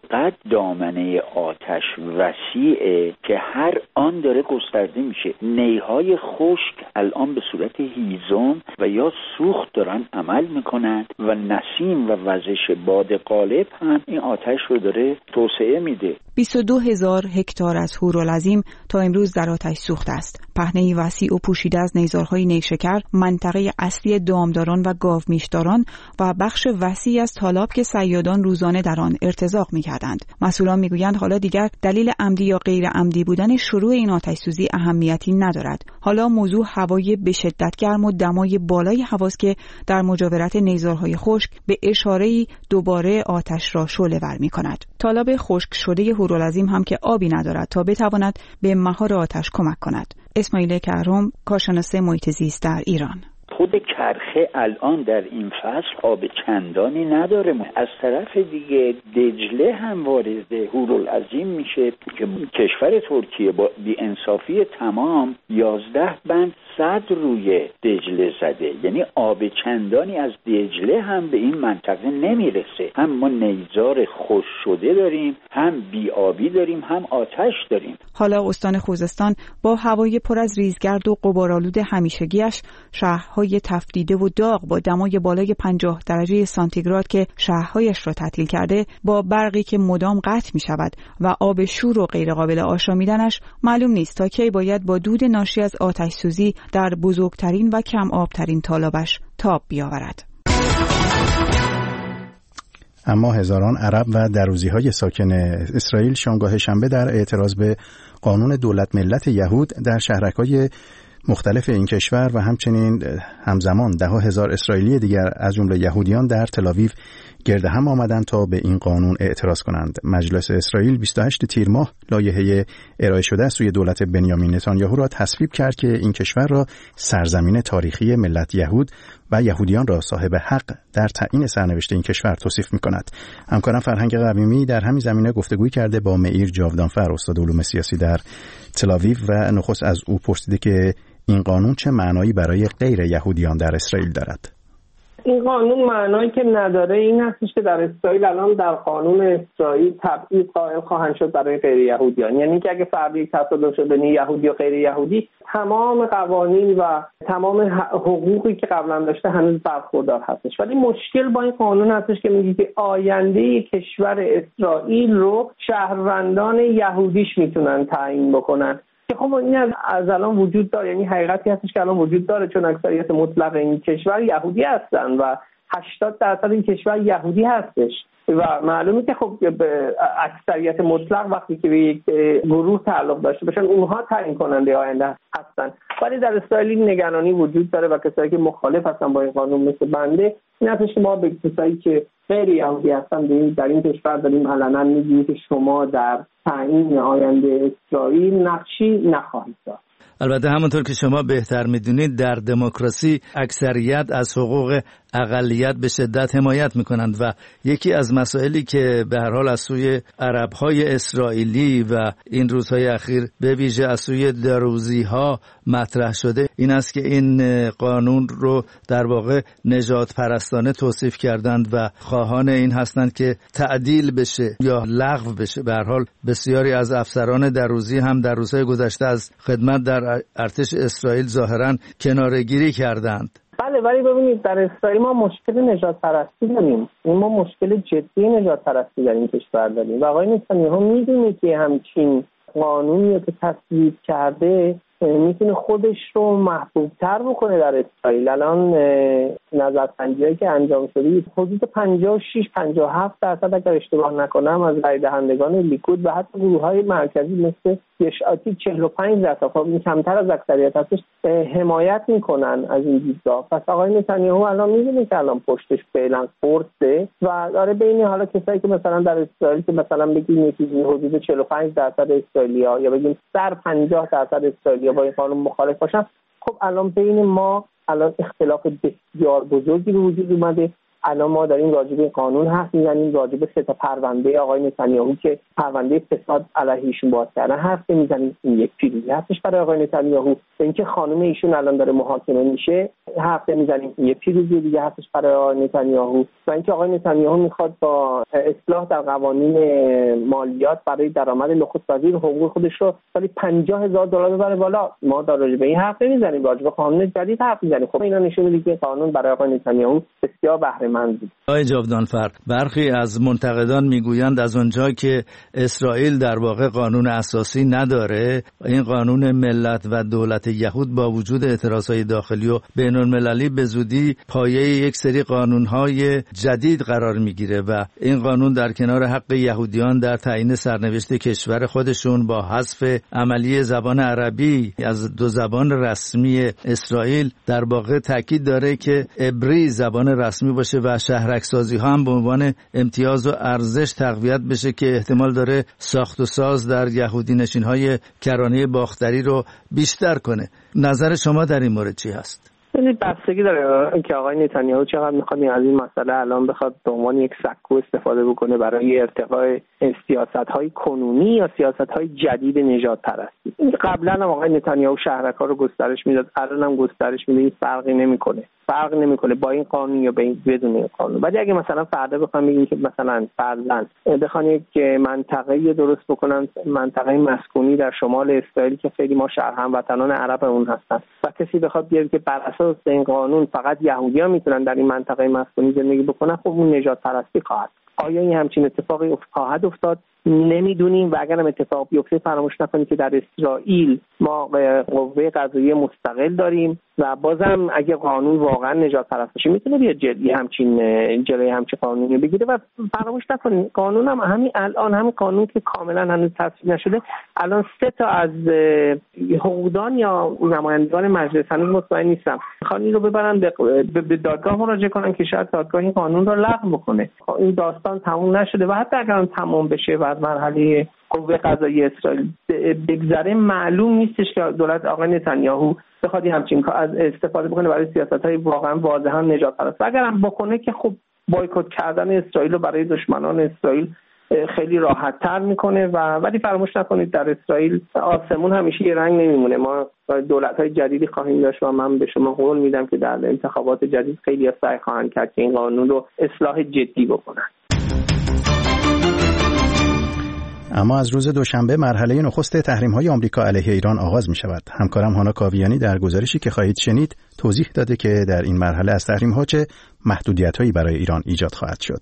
انقدر دامنه آتش وسیعه که هر آن داره گسترده میشه. نیهای خشک الان به صورت هیزم و یا سوخت دارن عمل میکنن و نسیم و وزش باد غالب هم این آتش رو داره توسعه میده. بیست و دو هزار هکتار از هورالعظیم تا امروز در آتش سوخته است. پهنه‌ای وسیع و پوشیده از نیزارهای نیشکر، منطقه اصلی دامداران و گاومیشداران و بخش وسیعی از تالاب که صیادان روزانه در آن ارتزاق می‌کردند. مسئولان می‌گویند حالا دیگر دلیل عمدی یا غیر عمدی بودن شروع این آتش‌سوزی اهمیتی ندارد. حالا موضوع هوای به شدت گرم و دمای بالای هواست که در مجاورت نیزارهای خشک به اشاره‌ای دوباره آتش را شعله‌ور می‌کند. تالاب خشک شده هورالعظیم هم که آبی ندارد تا بتواند به مهار آتش کمک کند. اسماعیل کهرم، کارشناس محیط زیست در ایران: خود کرخه الان در این فصل آب چندانی نداره. از طرف دیگه دجله هم وارد هورالعظیم میشه که کشور ترکیه با بی‌انصافی تمام یازده بند صد روی دجله زده، یعنی آب چندانی از دجله هم به این منطقه نمیرسه. هم ما نیزار خشک شده داریم، هم بی‌آبی داریم، هم آتش داریم. حالا استان خوزستان با هوای پر از ریزگرد و غبارآلود همیشگیش، شهرهای تفریده و داغ با دمای بالای پنجاه درجه سانتیگراد که شهرهایش را تعطیل کرده، با برقی که مدام قطع می شود و آب شور و غیر قابل آشامیدنش، معلوم نیست تا کی باید با دود ناشی از آتش سوزی در بزرگترین و کم آبترین تالابش تاب بیاورد. اما هزاران عرب و دروزی‌های ساکن اسرائیل شنبه شنبه در اعتراض به قانون دولت ملت یهود در شهرک‌های مختلف این کشور و همچنین همزمان ده ها هزار اسرائیلی دیگر از جمله یهودیان در تل‌آویو گرد هم آمدند تا به این قانون اعتراض کنند. مجلس اسرائیل بیست و هشتم تیر ماه لایحه ارائه شده از سوی دولت بنیامین نتانیاهو را تصویب کرد که این کشور را سرزمین تاریخی ملت یهود و یهودیان را صاحب حق در تعیین سرنوشت این کشور توصیف می‌کند. همکارم فرهنگ قویمی در همین زمینه گفتگوی کرده با معیر جاودانفر، استاد علوم سیاسی در تل‌آویو، و نخست از او پرسیده که این قانون چه معنایی برای غیر یهودیان در اسرائیل دارد. این قانون معنایی که نداره این هستش که در اسرائیل الان در قانون اسرائیل تبعیض قائل خواهند شد برای غیر یهودیان. یعنی که اگه فرضی تصادف شد بین یهودی و غیر یهودی، تمام قوانین و تمام حقوقی که قبلا داشته هنوز برخوردار هستش. ولی مشکل با این قانون هستش که میگه که آینده کشور اسرائیل رو شهروندان یهودیش میتونن تعیین بکنن، که خب این از الان وجود داره. یعنی حقیقتی هستش که الان وجود داره، چون اکثریت مطلق این کشور یهودی هستن و هشتاد درصد این کشور یهودی هستش و معلومه که خب به اکثریت مطلق وقتی که به یک گروه تعلق داشته باشن اونها تعیین کننده آینده هستن. ولی در اسرائیل نگرانی وجود داره و کسایی که مخالف هستن با این قانون مثل بنده، این هستش که ما به کسایی که غیر یهودی هستن در این کشور داریم علنا میگیم که شما در تعیین آینده اسرائیل نقشی نخواهید داشت. البته همونطور که شما بهتر میدونید در دموکراسی اکثریت از حقوق اقلیت به شدت حمایت میکنند و یکی از مسائلی که به هر حال از سوی عربهای اسرائیلی و این روزهای اخیر به ویژه از سوی دروزیها مطرح شده این است که این قانون رو در واقع نژاد پرستانه توصیف کردند و خواهان این هستند که تعدیل بشه یا لغو بشه. به هر حال بسیاری از افسران دروزی هم در روزهای گذشته از خدمت در ارتش اسرائیل ظاهراً کناره‌گیری کردند. بله، ولی ببینید در اسرائیل ما مشکل نژاد پرستی داریم. ما مشکل جدی نژاد پرستی در این کشور داریم و آقای نتانیاهو میدونه که همچین قانونی که تصویب کرده میتونه خودش رو محبوب‌تر بکنه در اسرائیل. الان نظرسنجی‌هایی که انجام شده حدود پنجاه و شش پنجاه و هفت درصد اگر اشتباه نکنم از رای دهندگان لیکود و حتی گروه‌های مرکزی مثل یشعاتی چهل و پنج درصد، خب این کمتر از اکثریت هستش، حمایت میکنن از این دیدگاه. پس آقای نتانیاهو الان میدونه که الان پشتش فعلا قرصه و داره بین حالا کسایی که مثلا در اسرائیل که مثلا بگیم یکی حدود چهل و پنج درصد اسرائیلی‌ها یا بگیم صد و پنجاه درصد اسرائیلی‌ها با این قانون مخالف باشن، خب الان بین ما الان اختلاف بسیار بزرگی به وجود اومده الان ما داریم راجع به قانون حرف میزنیم، راجع به سه تا پرونده آقای نتانیاهو که پرونده فساد علیه ایشون باز کردن حرف میزنیم. این یک پیروزی هستش برای آقای نتانیاهو. اینکه خانم ایشون الان داره محاکمه میشه حرف میزنیم، این یک پیروزی دیگه هستش برای آقای نتانیاهو. و اینکه آقای نتانیاهو میخواد با اصلاح در قوانین مالیات برای درآمد نخست وزیر حقوق خودش رو سالی پنجاه هزار دلار ببره بالا. ما در راجع به این حرف نمیزنیم، راجع به قانون جدید حرف میزنیم. خب اینا نشون میده که قانون برای آقای نتانیاهو بسیار بهره مند بود. آقای جاودانفر، برخی از منتقدان میگویند از اونجا که اسرائیل در واقع قانون اساسی نداره، این قانون ملت و دولت یهود با وجود اعتراضهای داخلی و بین‌المللی به زودی پایه یک سری قانونهای جدید قرار میگیره و این قانون در کنار حق یهودیان در تعیین سرنوشت کشور خودشون با حذف عملی زبان عربی از دو زبان رسمی اسرائیل در واقع تاکید داره که عبری زبان رسمی باشه و شهرک‌سازی ها هم به عنوان امتیاز و ارزش تقویت بشه که احتمال داره ساخت و ساز در یهودی نشین های کرانه باختری رو بیشتر کنه. نظر شما در این مورد چی هست؟ بستگی داره که آقای نتانیاهو چقدر میخواد از این مسئله الان بخواد به عنوان یک سکو استفاده بکنه برای ارتقای سیاست‌های کنونی یا سیاست‌های جدید نژاد پرستی. قبلا هم آقای نتانیاهو شهرک‌ها رو گسترش میداد، الان هم گسترش میده، فرقی نمیکنه. فرق نمیکنه با این قانون یا بدون این قانون. ولی اگه مثلا فردا بخوام بگیم که مثلا فرضاً بخوان یک منطقه‌ای درست بکنن، منطقه مسکونی در شمال اسرائیل که خیلی ما شهر هموطنان عرب اون هستن و کسی بخواد بیاره که بر اساس این قانون فقط یهودی‌ها میتونن در این منطقه مسکونی زندگی بکنن، خب اون نژاد پرستی خواهد. آیا این همچین اتفاقی خواهد افتاد؟ نمیدونیم. و اگر هم اتفاق بیفته فراموش نکنید که در اسرائیل ما قوه قضاییه مستقل داریم و بازم اگه قانون واقعا نژاد پرست باشه میتونه بیاد جلوی همچین جلوی همچین قانونی بگیره. و فراموش نکنید قانون هم همین الان همین قانون که کاملا هنوز تصویب نشده، الان سه تا از حقوقدان یا نمایندگان مجلس هنوز مطمئن نیستم میخوان این رو ببرن به دادگاه مراجعه کنن که شاید دادگاه این قانون رو لغو بکنه. این داستان تموم نشده و حتی اگر تمام بشه و مرحله قوه قضاییه اسرائیل بگذره، معلوم نیستش که دولت آقای نتانیاهو بخواد همچین از استفاده بکنه برای سیاست‌های واقعا واضحا نژاد پرست. اگر هم بکنه که خب بایکوت کردن اسرائیل رو برای دشمنان اسرائیل خیلی راحت تر میکنه. و ولی فراموش نکنید در اسرائیل آسمون همیشه یه رنگ نمیمونه. ما دولت‌های جدیدی خواهیم داشت و من به شما قول میدم که در انتخابات جدید خیلی سعی خواهند کرد که این قانون رو اصلاح جدی بکنن. اما از روز دوشنبه مرحله نخست تحریم‌های آمریکا علیه ایران آغاز می‌شود. همکارم هانا کاویانی در گزارشی که خواهید شنید توضیح داده که در این مرحله از تحریم‌ها چه محدودیت‌هایی برای ایران ایجاد خواهد شد.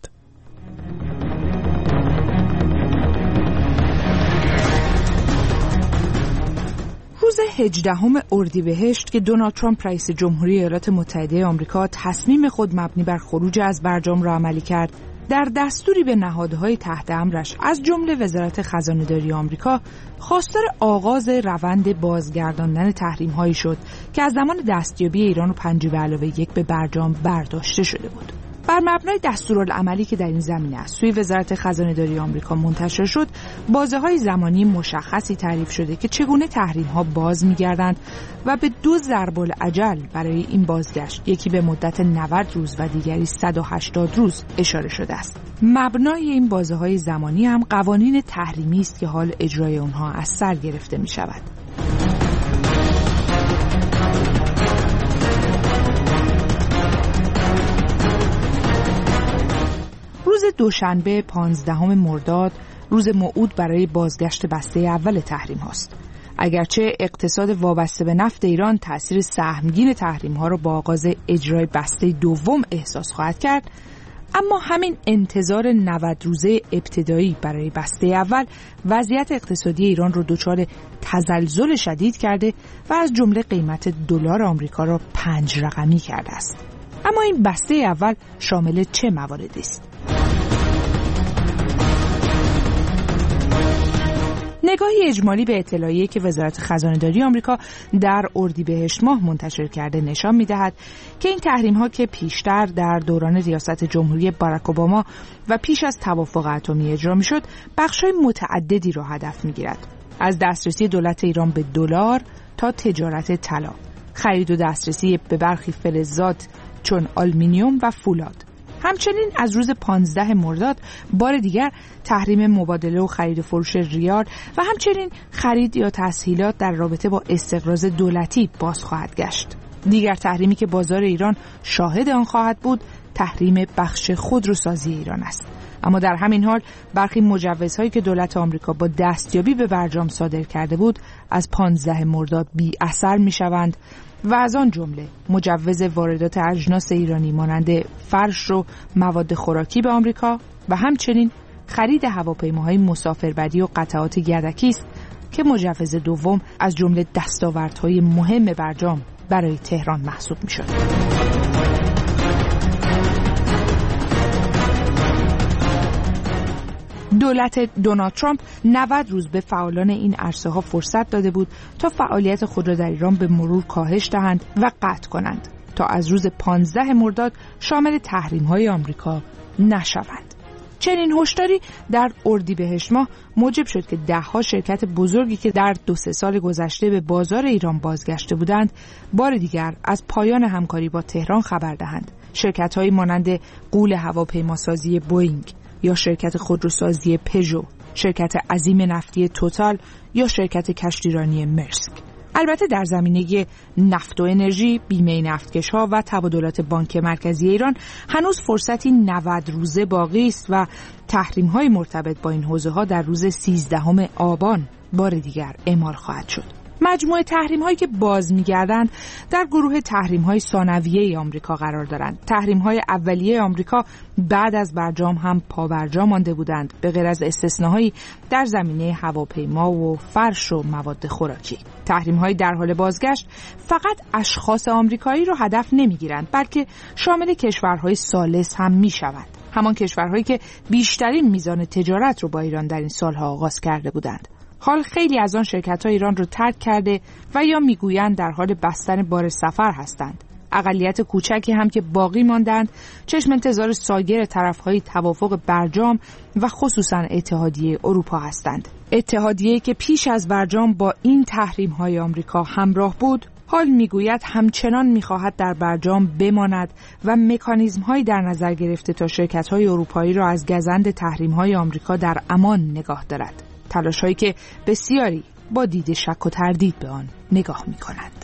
روز هجدهم اردیبهشت که دونالد ترامپ رئیس جمهوری ایالات متحده آمریکا تصمیم خود مبنی بر خروج از برجام را عملی کرد، در دستوری به نهادهای تحت امرش از جمله وزارت خزانه‌داری آمریکا خواستار آغاز روند بازگرداندن تحریم‌هایی شد که از زمان دستیابی ایران و پنج به علاوه یک به برجام برداشته شده بود. بر مبنای دستورالعملی که در این زمینه است سوی وزارت خزانه‌داری آمریکا منتشر شد، بازه‌های زمانی مشخصی تعریف شده که چگونه تحریم‌ها باز می‌گردند و به دو ضرب الاجل برای این بازگشت، یکی به مدت نود روز و دیگری صد و هشتاد روز اشاره شده است. مبنای این بازه‌های زمانی هم قوانین تحریمی است که حال اجرای آنها از سر گرفته می‌شود. روز دوشنبه پانزدهم مرداد روز موعود برای بازگشت بسته اول تحریم هاست. اگرچه اقتصاد وابسته به نفت ایران تأثیر سهمگین تحریم ها را با آغاز اجرای بسته دوم احساس خواهد کرد، اما همین انتظار نود روزه ابتدایی برای بسته اول وضعیت اقتصادی ایران را دچار تزلزل شدید کرده و از جمله قیمت دلار آمریکا را پنج رقمی کرده است. اما این بسته اول شامل چه مواردی است؟ نگاهی اجمالی به اطلاعیه‌ای که وزارت خزانه‌داری آمریکا در اردیبهشت ماه منتشر کرده نشان می‌دهد که این تحریم‌ها که پیشتر در دوران ریاست جمهوری باراک اوباما و پیش از توافق اتمی اجرا می‌شد، بخش‌های متعددی را هدف می‌گیرد، از دسترسی دولت ایران به دلار تا تجارت طلا، خرید و دسترسی به برخی فلزات چون آلومینیوم و فولاد، همچنین از روز پانزده مرداد بار دیگر تحریم مبادله و خرید و فروش ریال و همچنین خرید یا تسهیلات در رابطه با استقراض دولتی باز خواهد گشت. دیگر تحریمی که بازار ایران شاهد آن خواهد بود تحریم بخش خودروسازی ایران است. اما در همین حال برخی مجوزهایی که دولت آمریکا با دستیابی به برجام صادر کرده بود از پانزده مرداد بی اثر می شوند و از آن جمله مجوز واردات اجناس ایرانی مانند فرش و مواد خوراکی به آمریکا و همچنین خرید هواپیماهای مسافربری و قطعات گردکی است که مجوز دوم از جمله دستاوردهای مهم برجام برای تهران محسوب می شد. دولت دونالد ترامپ نود روز به فعالان این عرصه ها فرصت داده بود تا فعالیت خود را در ایران به مرور کاهش دهند و قطع کنند تا از روز پانزده مرداد شامل تحریم های آمریکا نشوند. چنین هشداری در اردیبهشت ماه موجب شد که دهها شرکت بزرگی که در دو سه سال گذشته به بازار ایران بازگشته بودند بار دیگر از پایان همکاری با تهران خبر دهند. شرکت‌هایی مانند غول هواپیماسازی بوئینگ یا شرکت خودروسازی پژو، شرکت عظیم نفتی توتال یا شرکت کشتیرانی مرسک. البته در زمینه نفت و انرژی، بیمه نفتکش‌ها و تبادلات بانک مرکزی ایران هنوز فرصتی نود روزه باقی است و تحریم‌های مرتبط با این حوزه‌ها در روز سیزدهم آبان بار دیگر اعمال خواهد شد. مجموعه تحریم‌هایی که باز می‌گردند در گروه تحریم‌های ثانویه آمریکا قرار دارند. تحریم‌های اولیه آمریکا بعد از برجام هم پابرجا مانده بودند، به غیر از استثناهایی در زمینه هواپیما و فرش و مواد خوراکی. تحریم‌های در حال بازگشت فقط اشخاص آمریکایی را هدف نمی‌گیرند، بلکه شامل کشورهای ثالث هم می‌شوند. همان کشورهایی که بیشترین میزان تجارت رو با ایران در این سالها آغاز کرده بودند. حال خیلی از آن شرکت‌ها ایران رو ترک کرده و یا میگویند در حال بستن بار سفر هستند. اقلیت کوچکی هم که باقی ماندند چشم انتظار سایر طرف‌های توافق برجام و خصوصا اتحادیه اروپا هستند. اتحادیه‌ای که پیش از برجام با این تحریم‌های آمریکا همراه بود، حال میگوید همچنان میخواهد در برجام بماند و مکانیزم‌هایی در نظر گرفته تا شرکت‌های اروپایی را از گزند تحریم‌های آمریکا در امان نگاه دارد. تلاش‌هایی که بسیاری با دید شک و تردید به آن نگاه می‌کنند.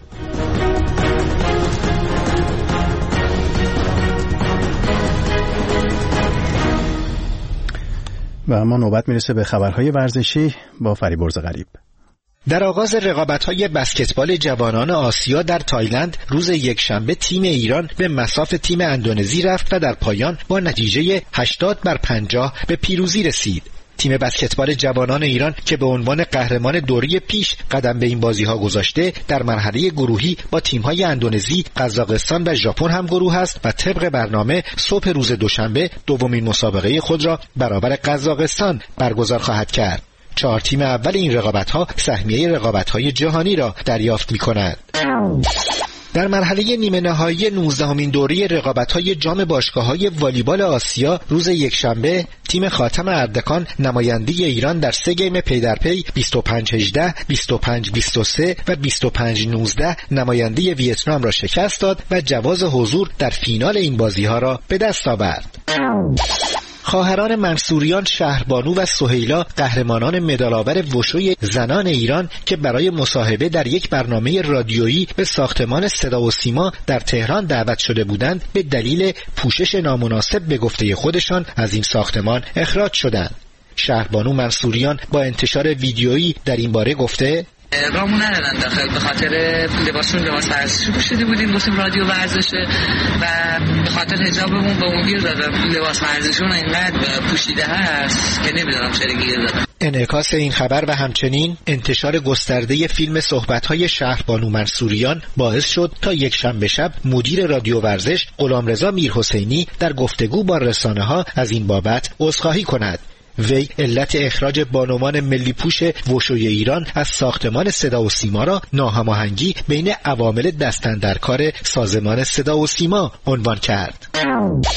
و اما نوبت میرسه به خبرهای ورزشی با فریبرز غریب. در آغاز رقابت‌های بسکتبال جوانان آسیا در تایلند روز یکشنبه تیم ایران به مصاف تیم اندونزی رفت و در پایان با نتیجه هشتاد بر پنجاه به پیروزی رسید. تیم بسکتبال جوانان ایران که به عنوان قهرمان دوره پیش قدم به این بازی‌ها گذاشته در مرحله گروهی با تیم‌های اندونزی، قزاقستان و ژاپن هم گروه است و طبق برنامه صبح روز دوشنبه دومین مسابقه خود را برابر قزاقستان برگزار خواهد کرد. چهار تیم اول این رقابت‌ها سهمیه رقابت‌های جهانی را دریافت می‌کنند. در مرحله نیمه نهایی نوزدهمین دوره رقابت‌های جام باشگاه‌های والیبال آسیا روز یکشنبه تیم خاتم اردکان نماینده ایران در سه گیم پی در پی بیست و پنج هجده، بیست و پنج بیست و سه و بیست و پنج نوزده نماینده ویتنام را شکست داد و جواز حضور در فینال این بازی‌ها را به دست آورد. خواهران منصوریان شهربانو و سهیلا قهرمانان مدال‌آور وشوی زنان ایران که برای مصاحبه در یک برنامه رادیویی به ساختمان صدا و سیما در تهران دعوت شده بودند به دلیل پوشش نامناسب به گفته خودشان از این ساختمان اخراج شدند. شهربانو منصوریان با انتشار ویدیویی در این باره گفته رامون ندادن داخل به خاطر لباسمون لباس ورزشی پوشیده بودیم، گفتیم رادیو ورزشه و به خاطر حجابمون با اون گیر دادم. لباس ورزشیمون اینقدر پوشیده هست که نمیدونم چرا گیر دادم. انعکاس این خبر و همچنین انتشار گسترده فیلم صحبت‌های شهربانو منصوریان باعث شد تا یک شنبه شب مدیر رادیو ورزش غلامرضا میرحسینی در گفتگو با رسانه‌ها از این بابت عذرخواهی کند. وی علت اخراج بانوان ملی پوش وشوی ایران از ساختمان صدا و سیما را ناهماهنگی بین عوامل دست‌اندرکار سازمان صدا و سیما عنوان کرد.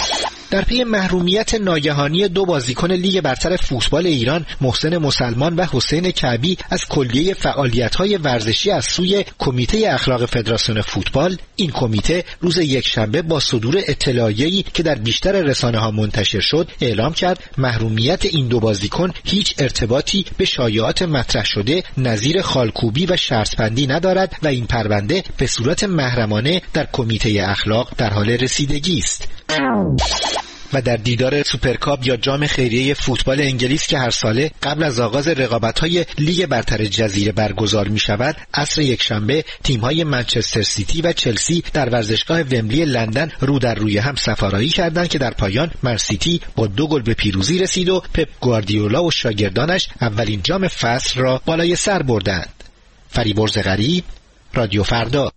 در پی محرومیت ناگهانی دو بازیکن لیگ برتر فوتبال ایران محسن مسلمان و حسین کعبی از کلیه فعالیت‌های ورزشی از سوی کمیته اخلاق فدراسیون فوتبال، این کمیته روز یکشنبه با صدور اطلاعیه‌ای که در بیشتر رسانه‌ها منتشر شد اعلام کرد محرومیت این دو بازیکن هیچ ارتباطی به شایعات مطرح شده نظیر خالکوبی و شرطبندی ندارد و این پرونده به صورت محرمانه در کمیته اخلاق در حال رسیدگی است. و در دیدار سوپرکاپ یا جام خیریه فوتبال انگلیس که هر ساله قبل از آغاز رقابت‌های لیگ برتر جزیره برگزار می‌شود، عصر یکشنبه تیم‌های منچستر سیتی و چلسی در ورزشگاه ومبلی لندن رو در روی هم سفارایی کردند که در پایان من سیتی با دو گل به پیروزی رسید و پپ گواردیولا و شاگردانش اولین جام فصل را بالای سر بردند. فریبرز غریب، رادیو فردا.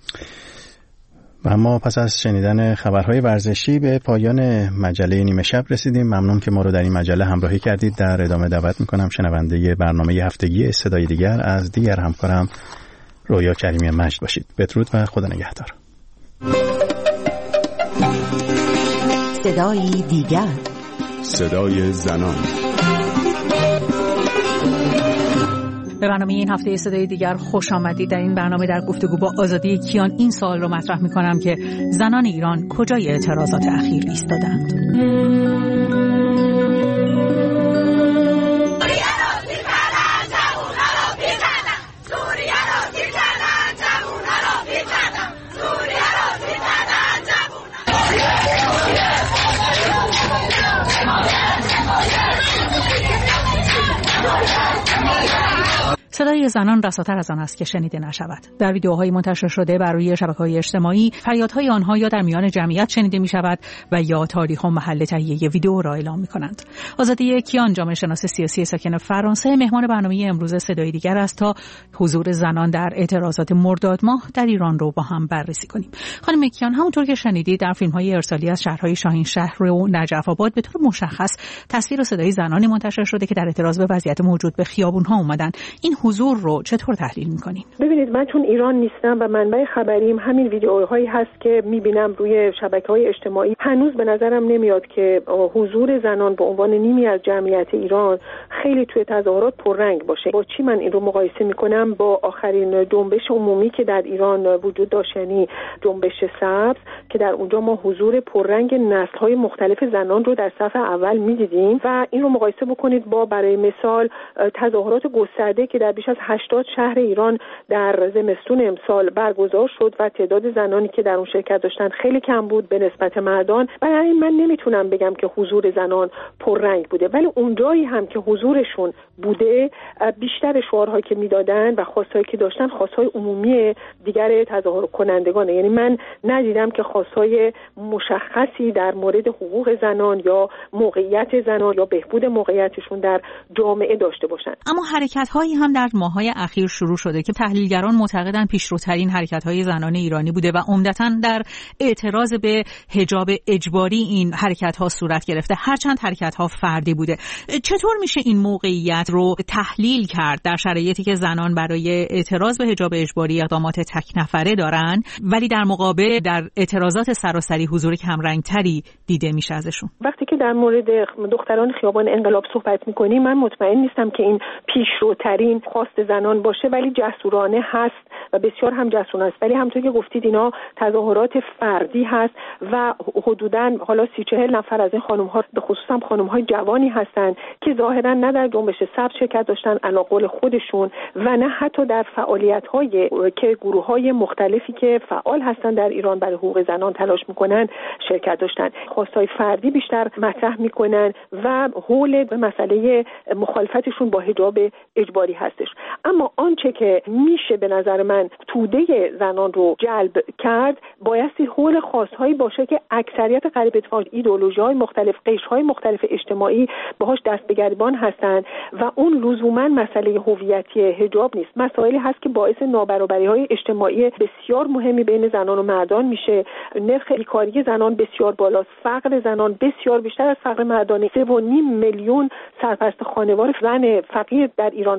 و اما پس از شنیدن خبرهای ورزشی به پایان مجله نیمه شب رسیدیم. ممنون که ما رو در این مجله همراهی کردید. در ادامه دعوت میکنم شنونده برنامه هفتگی صدای دیگر از دیگر همکارم رویا کریمی مجد باشید. بدرود و خدا نگهدار. صدای دیگر، صدای زنان. به برنامه این هفته صدای دیگر خوش آمدید. در این برنامه در گفتگو با آزادی کیان این سوال رو مطرح می‌کنم که زنان ایران کجای اعتراضات اخیر ایستادند؟ صدای زنان رساتر از آن است که شنیده نشود. در ویدیوهای منتشر شده بر روی شبکه‌های اجتماعی فریادهای آنها یا در میان جمعیت شنیده می‌شود و یا تاریخ و محل تهیه ویدیو را اعلام می‌کنند. آزادی کیان، جامعه شناس سیاسی ساکن فرانسه، مهمان برنامه امروز صدای دیگر است تا حضور زنان در اعتراضات مرداد ماه در ایران رو با هم بررسی کنیم. خانم کیان، همونطور که شنیدید در فیلم‌های ارسالی از شهرهای شاهین شهر و نجف آباد به طور مشخص تصویر و صدای زنانی منتشر شده که در اعتراض به وضعیت موجود به خیابون‌ها اومدن. این حضور رو چطور تحلیل می‌کنین؟ ببینید، من چون ایران نیستم و منبع خبریم همین ویدیوهایی هست که می‌بینم روی شبکه‌های اجتماعی. هنوز به نظرم نمیاد که حضور زنان به عنوان نیمی از جمعیت ایران خیلی توی تظاهرات پررنگ باشه. با چی من این رو مقایسه می‌کنم؟ با آخرین جنبش عمومی که در ایران وجود داشت، یعنی جنبش سبز، که در اونجا ما حضور پررنگ نسل‌های مختلف زنان رو در صف اول می‌دیدیم و این رو مقایسه بکنید با برای مثال تظاهرات گسترده که در بیش از هشتاد شهر ایران در زمستون امسال برگزار شد و تعداد زنانی که در اون شرکت داشتن خیلی کم بود به نسبت مردان. برای من نمیتونم بگم که حضور زنان پررنگ بوده، ولی اونجایی هم که حضورشون بوده بیشتر شعارهایی که میدادن و خواستهایی که داشتن خواستهای عمومی دیگر تظاهر کنندگانه. یعنی من ندیدم که خواستهای مشخصی در مورد حقوق زنان یا موقعیت زنان یا بهبود موقعیتشون در جامعه داشته باشن. اما حرکت‌هایی هم در ماه‌های اخیر شروع شده که تحلیلگران معتقدن پیشروترین حرکت‌های زنان ایرانی بوده و عمدتاً در اعتراض به حجاب اجباری این حرکت‌ها صورت گرفته، هرچند حرکت‌ها فردی بوده. چطور میشه این موقعیت رو تحلیل کرد در شرایطی که زنان برای اعتراض به حجاب اجباری اقدامات تک نفره دارن ولی در مقابل در اعتراضات سراسری حضور کمرنگ‌تری دیده میشه ازشون؟ وقتی که در مورد دختران خیابان انقلاب صحبت می‌کنیم من مطمئن نیستم که این پیشروترین خواست زنان باشه، ولی جسورانه هست و بسیار هم جسورانه است. ولی همونطور که گفتید اینا تظاهرات فردی هست و حدوداً حالا سی چهل نفر از این خانم‌ها به خصوص هم خانم‌های جوانی هستند که ظاهراً نه در جنبش سبز شرکت داشتن علی قول خودشون و نه حتی در فعالیت‌های که گروه‌های مختلفی که فعال هستن در ایران برای حقوق زنان تلاش می‌کنن شرکت داشتن. خواست‌های فردی بیشتر مطرح می‌کنن و حول به مسئله مخالفتشون با حجاب اجباری هستش. اما آنچه که میشه به نظر من توده زنان رو جلب کرد بایستی حول خواستهایی باشه که اکثریت قریب اتفاق ایدئولوژی‌های مختلف، قشرهای مختلف اجتماعی باهاش دست به گریبان هستن و اون لزوما مسئله هویتی حجاب نیست. مسائلی هست که باعث نابرابری‌های اجتماعی بسیار مهمی بین زنان و مردان میشه. نرخ بیکاری زنان بسیار بالاست، فقر زنان بسیار بیشتر از فقر مردانه. سه و نیم میلیون سرپرست خانوار زن فقیر در ایران فقط داریم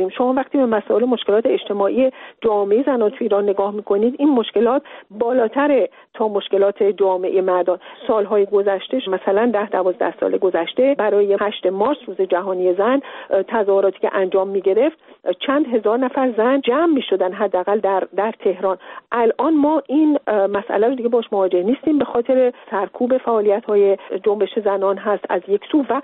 نداریم. شما وقتی به مسائل مشکلات اجتماعی جامعه زنان تو ایران نگاه میکنید، این مشکلات بالاتر تا مشکلات جامعه مردان. سالهای گذشته، مثلا ده دوازده سال گذشته، برای هشت مارس روز جهانی زن تظاهراتی که انجام میگرفت چند هزار نفر زن جمع میشدن حداقل در در تهران. الان ما این مسئله رو دیگه باش مواجه نیستیم، به خاطر سرکوب فعالیت‌های جنبش زنان هست از یک سو و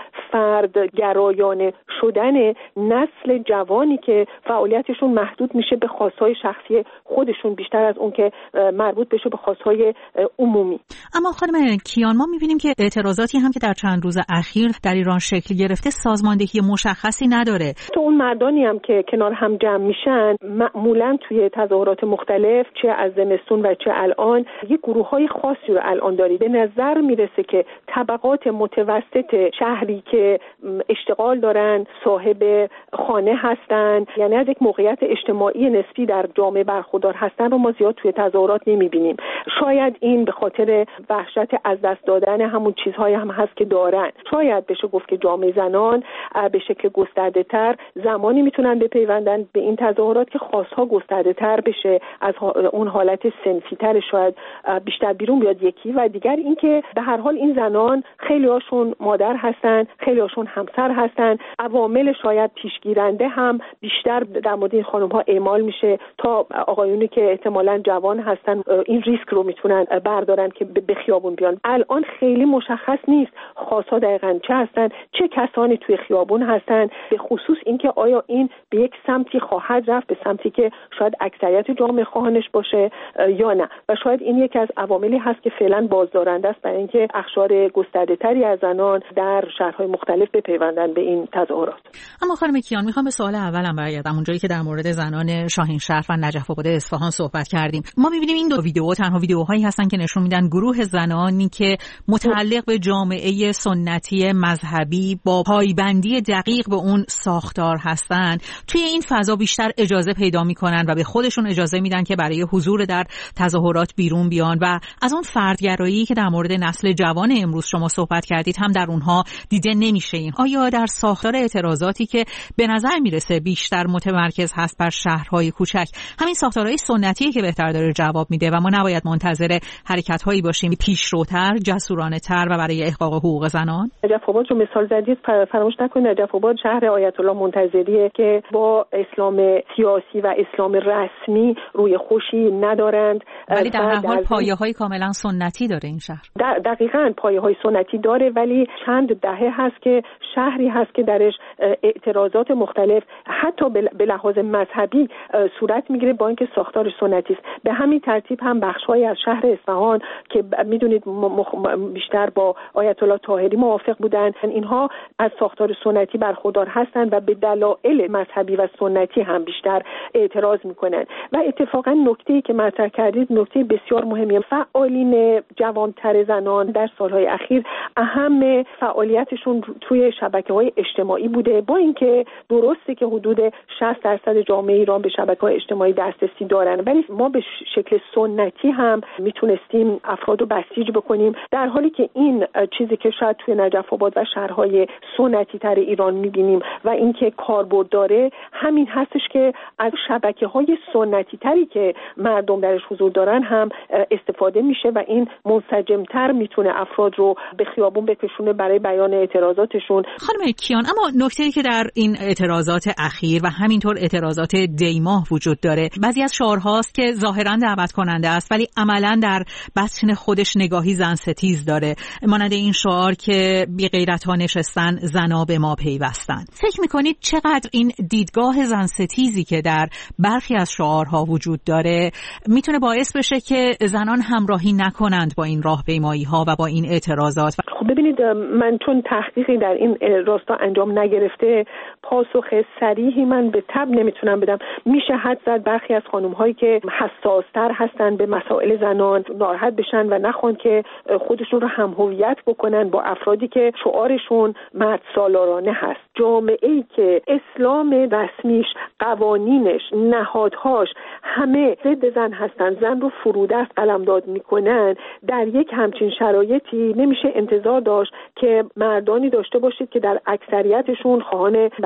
فردگرایانه شدن نسل جوانی که فعالیتشون محدود میشه به خواستهای شخصی خودشون بیشتر از اون که مربوط بشه به خواستهای عمومی. اما خانم کیان، ما میبینیم که اعتراضاتی هم که در چند روز اخیر در ایران شکل گرفته سازماندهی مشخصی نداره. تو اون مردانی هم که کنار هم جمع میشن معمولا توی تظاهرات مختلف، چه از زمستون و چه الان، یه گروه‌های خاصی رو الان دارید. به نظر میرسه که طبقات متوسط شهری که اشتغال دارن، صاحب خانه هستن، یعنی از یک موقعیت اجتماعی نسبی در جامعه برخوردار هستن رو ما زیاد توی تظاهرات نمیبینیم. شاید این به خاطر وحشت از دست دادن همون چیزهای هم هست که دارن. شاید بشه گفت که جامعه زنان به شکل گسترده تر زمانی میتونن بپیوندن به این تظاهرات که خواستها گسترده تر بشه، از اون حالت صنفی تر شاید بیشتر بیرون بیاد یکی. و دیگر اینکه به هر حال این زنان خیلی هاشون مادر هستن، خیلی هاشون همسر هستن. عوامل شاید پیشگیرنده هم بیشتر در مورد این خانم ها اعمال میشه تا آقایونی که احتمالاً جوان هستن این ریسک رو میتونن بردارن که به خیابون بیان. الان خیلی مشخص نیست خواستها دقیقاً چه هستن، چه کسانی توی خیابون هستن، به خصوص اینکه آیا این به یک سمتی خواهد رفت، به سمتی که شاید اکثریت جامعه خواهانش باشه یا نه. و شاید این یکی از عواملی هست که فعلا بازدارنده است برای اینکه اخشار گسترده‌تری از زنان در شهرهای مختلف بپیوندن به این تظاهرات. اما خانم کیان، میخوام به سوال اولم برگردم، اونجایی که در مورد زنان شاهینشهر و نجف آباد اصفهان صحبت کردیم. ما می‌بینیم این دو ویدیو تنها ویدیوهایی هستن که نشون میدن گروه زنانی که متعلق به جامعه سنتی مذهبی با پایبندی دقیق به اون ساختار هستن، توی این فضا بیشتر اجازه پیدا میکنن و به خودشون اجازه میدن که برای حضور در تظاهرات بیرون بیان و از اون فردگرایی که در مورد نسل جوان امروز شما صحبت کردید هم در اونها دیده نمیشه. این آیا در ساختار اعتراضاتی که به نظر میرسه بیشتر متمرکز هست بر شهرهای کوچک، همین ساختارهای سنتیه که بهتر داره جواب میده و ما نباید منتظر حرکت‌هایی باشیم پیشروتر، جسورانه‌تر و برای احقاق حقوق زنان؟ نجف آباد رو مثال زدید، فراموش نکنید نجف آباد شهر آیت الله منتظریه که با اسلام سیاسی و اسلام رسمی روی خوشی ندارند، ولی در هر حال پایه‌های کاملا سنتی داره این شهر. دقیقاً پایه‌های سنتی داره، ولی چند دهه هست که شهری هست که درش اعتراضات مختلف حتی به لحاظ مذهبی صورت میگیره با اینکه ساختار سنتی است. به همین ترتیب هم بخش‌هایی از شهر اصفهان که میدونید بیشتر با آیت الله طاهری موافق بودن، اینها از ساختار سنتی برخوردار هستند و به دلایل مذهبی و سنتی هم بیشتر اعتراض میکنن. و اتفاقا نکته‌ای که مطرح کردید نکته بسیار مهمیه. فعالین جوانتر زنان در سالهای اخیر اهم فعالیتشون توی شبکه‌های اجتماعی بوده، با اینکه درسته که حدود شصت درصد جامعه ایران به شبکه‌های اجتماعی دسترسی دارن، ولی ما به شکل سنتی هم میتونستیم افراد رو بسیج بکنیم، در حالی که این چیزی که شاید توی نجف آباد و شهرهای سنتی تر ایران میبینیم و اینکه کاربرد داره همین هستش که از شبکه‌های سنتی تری که مردم درش حضور دارن هم استفاده میشه و این منسجمتر میتونه افراد رو به خیابون بکشونه برای بیان اعتراضاتشون. خانم کیان، اما نکته‌ای که در این اعتراضات اخیر و همینطور اعتراضات دیماه وجود داره، بعضی از شعارهاست که ظاهراً دعوت کننده است ولی عملاً در بطن خودش نگاهی زن ستیز داره، مانند این شعار که بی غیرت‌ها نشستن زنا به ما پیوستن. فکر می‌کنید چقدر این دیدگاه زن ستیزی که در برخی از شعارها وجود داره میتونه باعث بشه که زنان همراهی نکنند با این راهپیمایی‌ها و با این اعتراضات؟ خب ببینید، من چون تحقیقی در این راستا انجام نگرفته پاسخ صریحی من به تب نمیتونم بدم. میشه حد زد برخی از خانم‌هایی که حساس‌تر هستن به مسائل زنان ناراحت بشن و نخوان که خودشون رو هم هویت بکنن با افرادی که شعارشون مرد سالارانه هست. جامعه‌ای که اسلام رسمیش، قوانینش، نهادهاش همه ضد زن هستن، زن رو فرودست قلمداد میکنن، در یک همچین شرایطی نمیشه انتظار داشت که مردانی داشته باشید که در اکثریتشون خواهان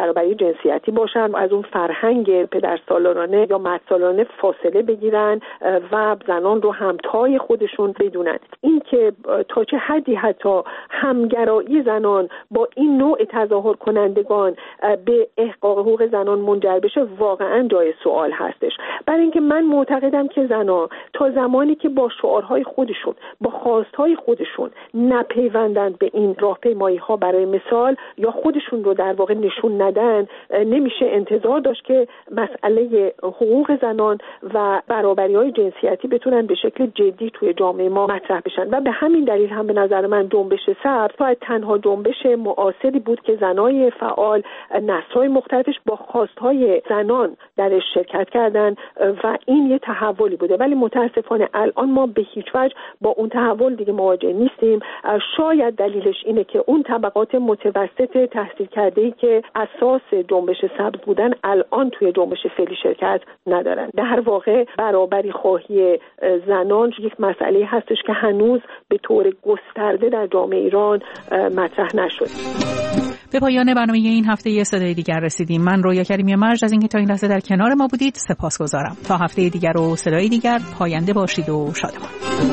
برابری جنسیتی باشن، از اون فرهنگ پدرسالارانه یا مردسالارانه فاصله بگیرن و زنان رو همتای خودشون بدونن. این که تا چه حدی حتی همگرایی زنان با این نوع تظاهر کنندگان به احقاق حقوق زنان منجر بشه واقعا جای سوال هستش. برای اینکه من معتقدم که زنان تا زمانی که با شعارهای خودشون، با خواستهای خودشون نپیوندند به این راهپیمایی ها برای مثال یا خودشون رو در واقع نشون ندن، نمیشه انتظار داشت که مسئله حقوق زنان و برابری های جنسیتی بتونن به شکل جدی توی جامعه ما مطرح بشن. و به همین دلیل هم به نظر من جنبش سبز شاید تنها جنبش معاصری بود که زنای فعال نسل‌های مختلفش با خواستهای زنان درش شرکت کردن و این یه تحولی بوده. ولی متاسفانه الان ما به هیچ وجه با اون تحول دیگه مواجه نیستیم. شاید دلیلش اینه که اون طبقات متوسط تحصیل کرده‌ای که اساس جنبش سبز بودن الان توی جنبش فعلی شرکت ندارن. در واقع برابری خواهی زنان یک مسئله هستش که هنوز به طور گسترده در جامعه ایران مطرح نشد. به پایان برنامه این هفته یه صدای دیگر رسیدیم. من رویا کریمی مرج از اینکه تا این لحظه در کنار ما بودید سپاسگزارم. تا هفته دیگر و صدای دیگر پاینده باشید و شادمان.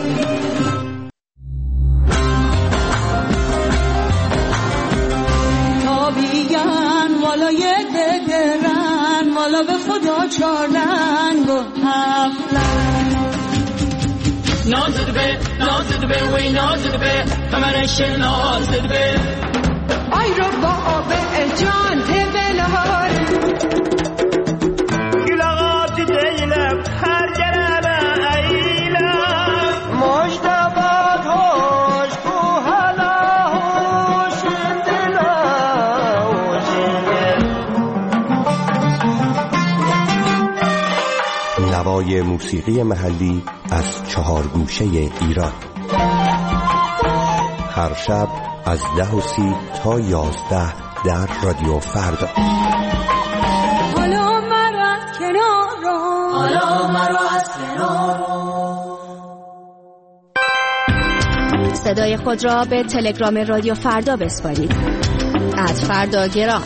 والا یک دگرن والا به خدا چارنگ و هفلن نازد به نازد به وی نازد به کمرش نازد به آی رو با آب جان تبلهار گلاغات دیلم هر جرم ایلم مجدبات هاش کو حالا هاش نوای موسیقی محلی از چهار گوشه ایران، هر شب از ده و سی تا یازده در رادیو فردا. حالا مرا از کنارو حالا مرا از کنارو. صدای خود را به تلگرام رادیو فردا بسپارید. ات فردا گرام.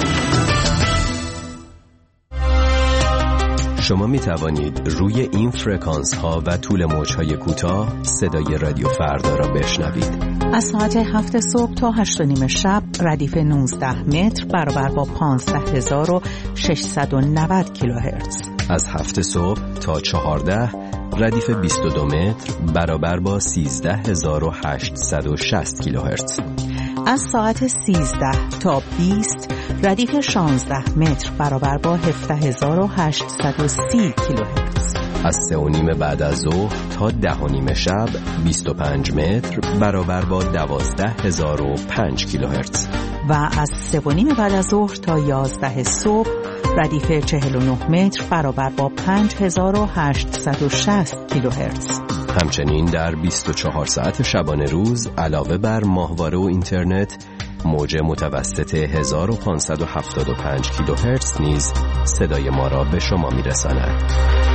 شما می توانید روی این فرکانس ها و طول موج های کوتاه صدای رادیو فردا را بشنوید. از ساعت هفت صبح تا هشت و نیم شب ردیف نوزده متر برابر با پانزده هزار و ششصد و نود کیلوهرتز. از هفت صبح تا چهارده ردیف بیست و دو متر برابر با سیزده هزار و هشتصد و شصت کیلوهرتز. از ساعت سیزده تا بیست ردیف شانزده متر برابر با هفده هزار و هشتصد و سی کیلوهرتز. از سه و نیم بعد از ظهر تا ده و نیم شب بیست و پنج متر برابر با دوازده هزار و پنج کیلوهرتز. و از سه و نیم بعد از ظهر تا یازده صبح ردیف چهل و نه متر برابر با پنج هزار و هشتصد و شصت کیلوهرتز. همچنین در بیست و چهار ساعت شبانه روز علاوه بر ماهواره و اینترنت موج متوسط هزار و پانصد و هفتاد و پنج کیلوهرتز نیز صدای ما را به شما می‌رساند.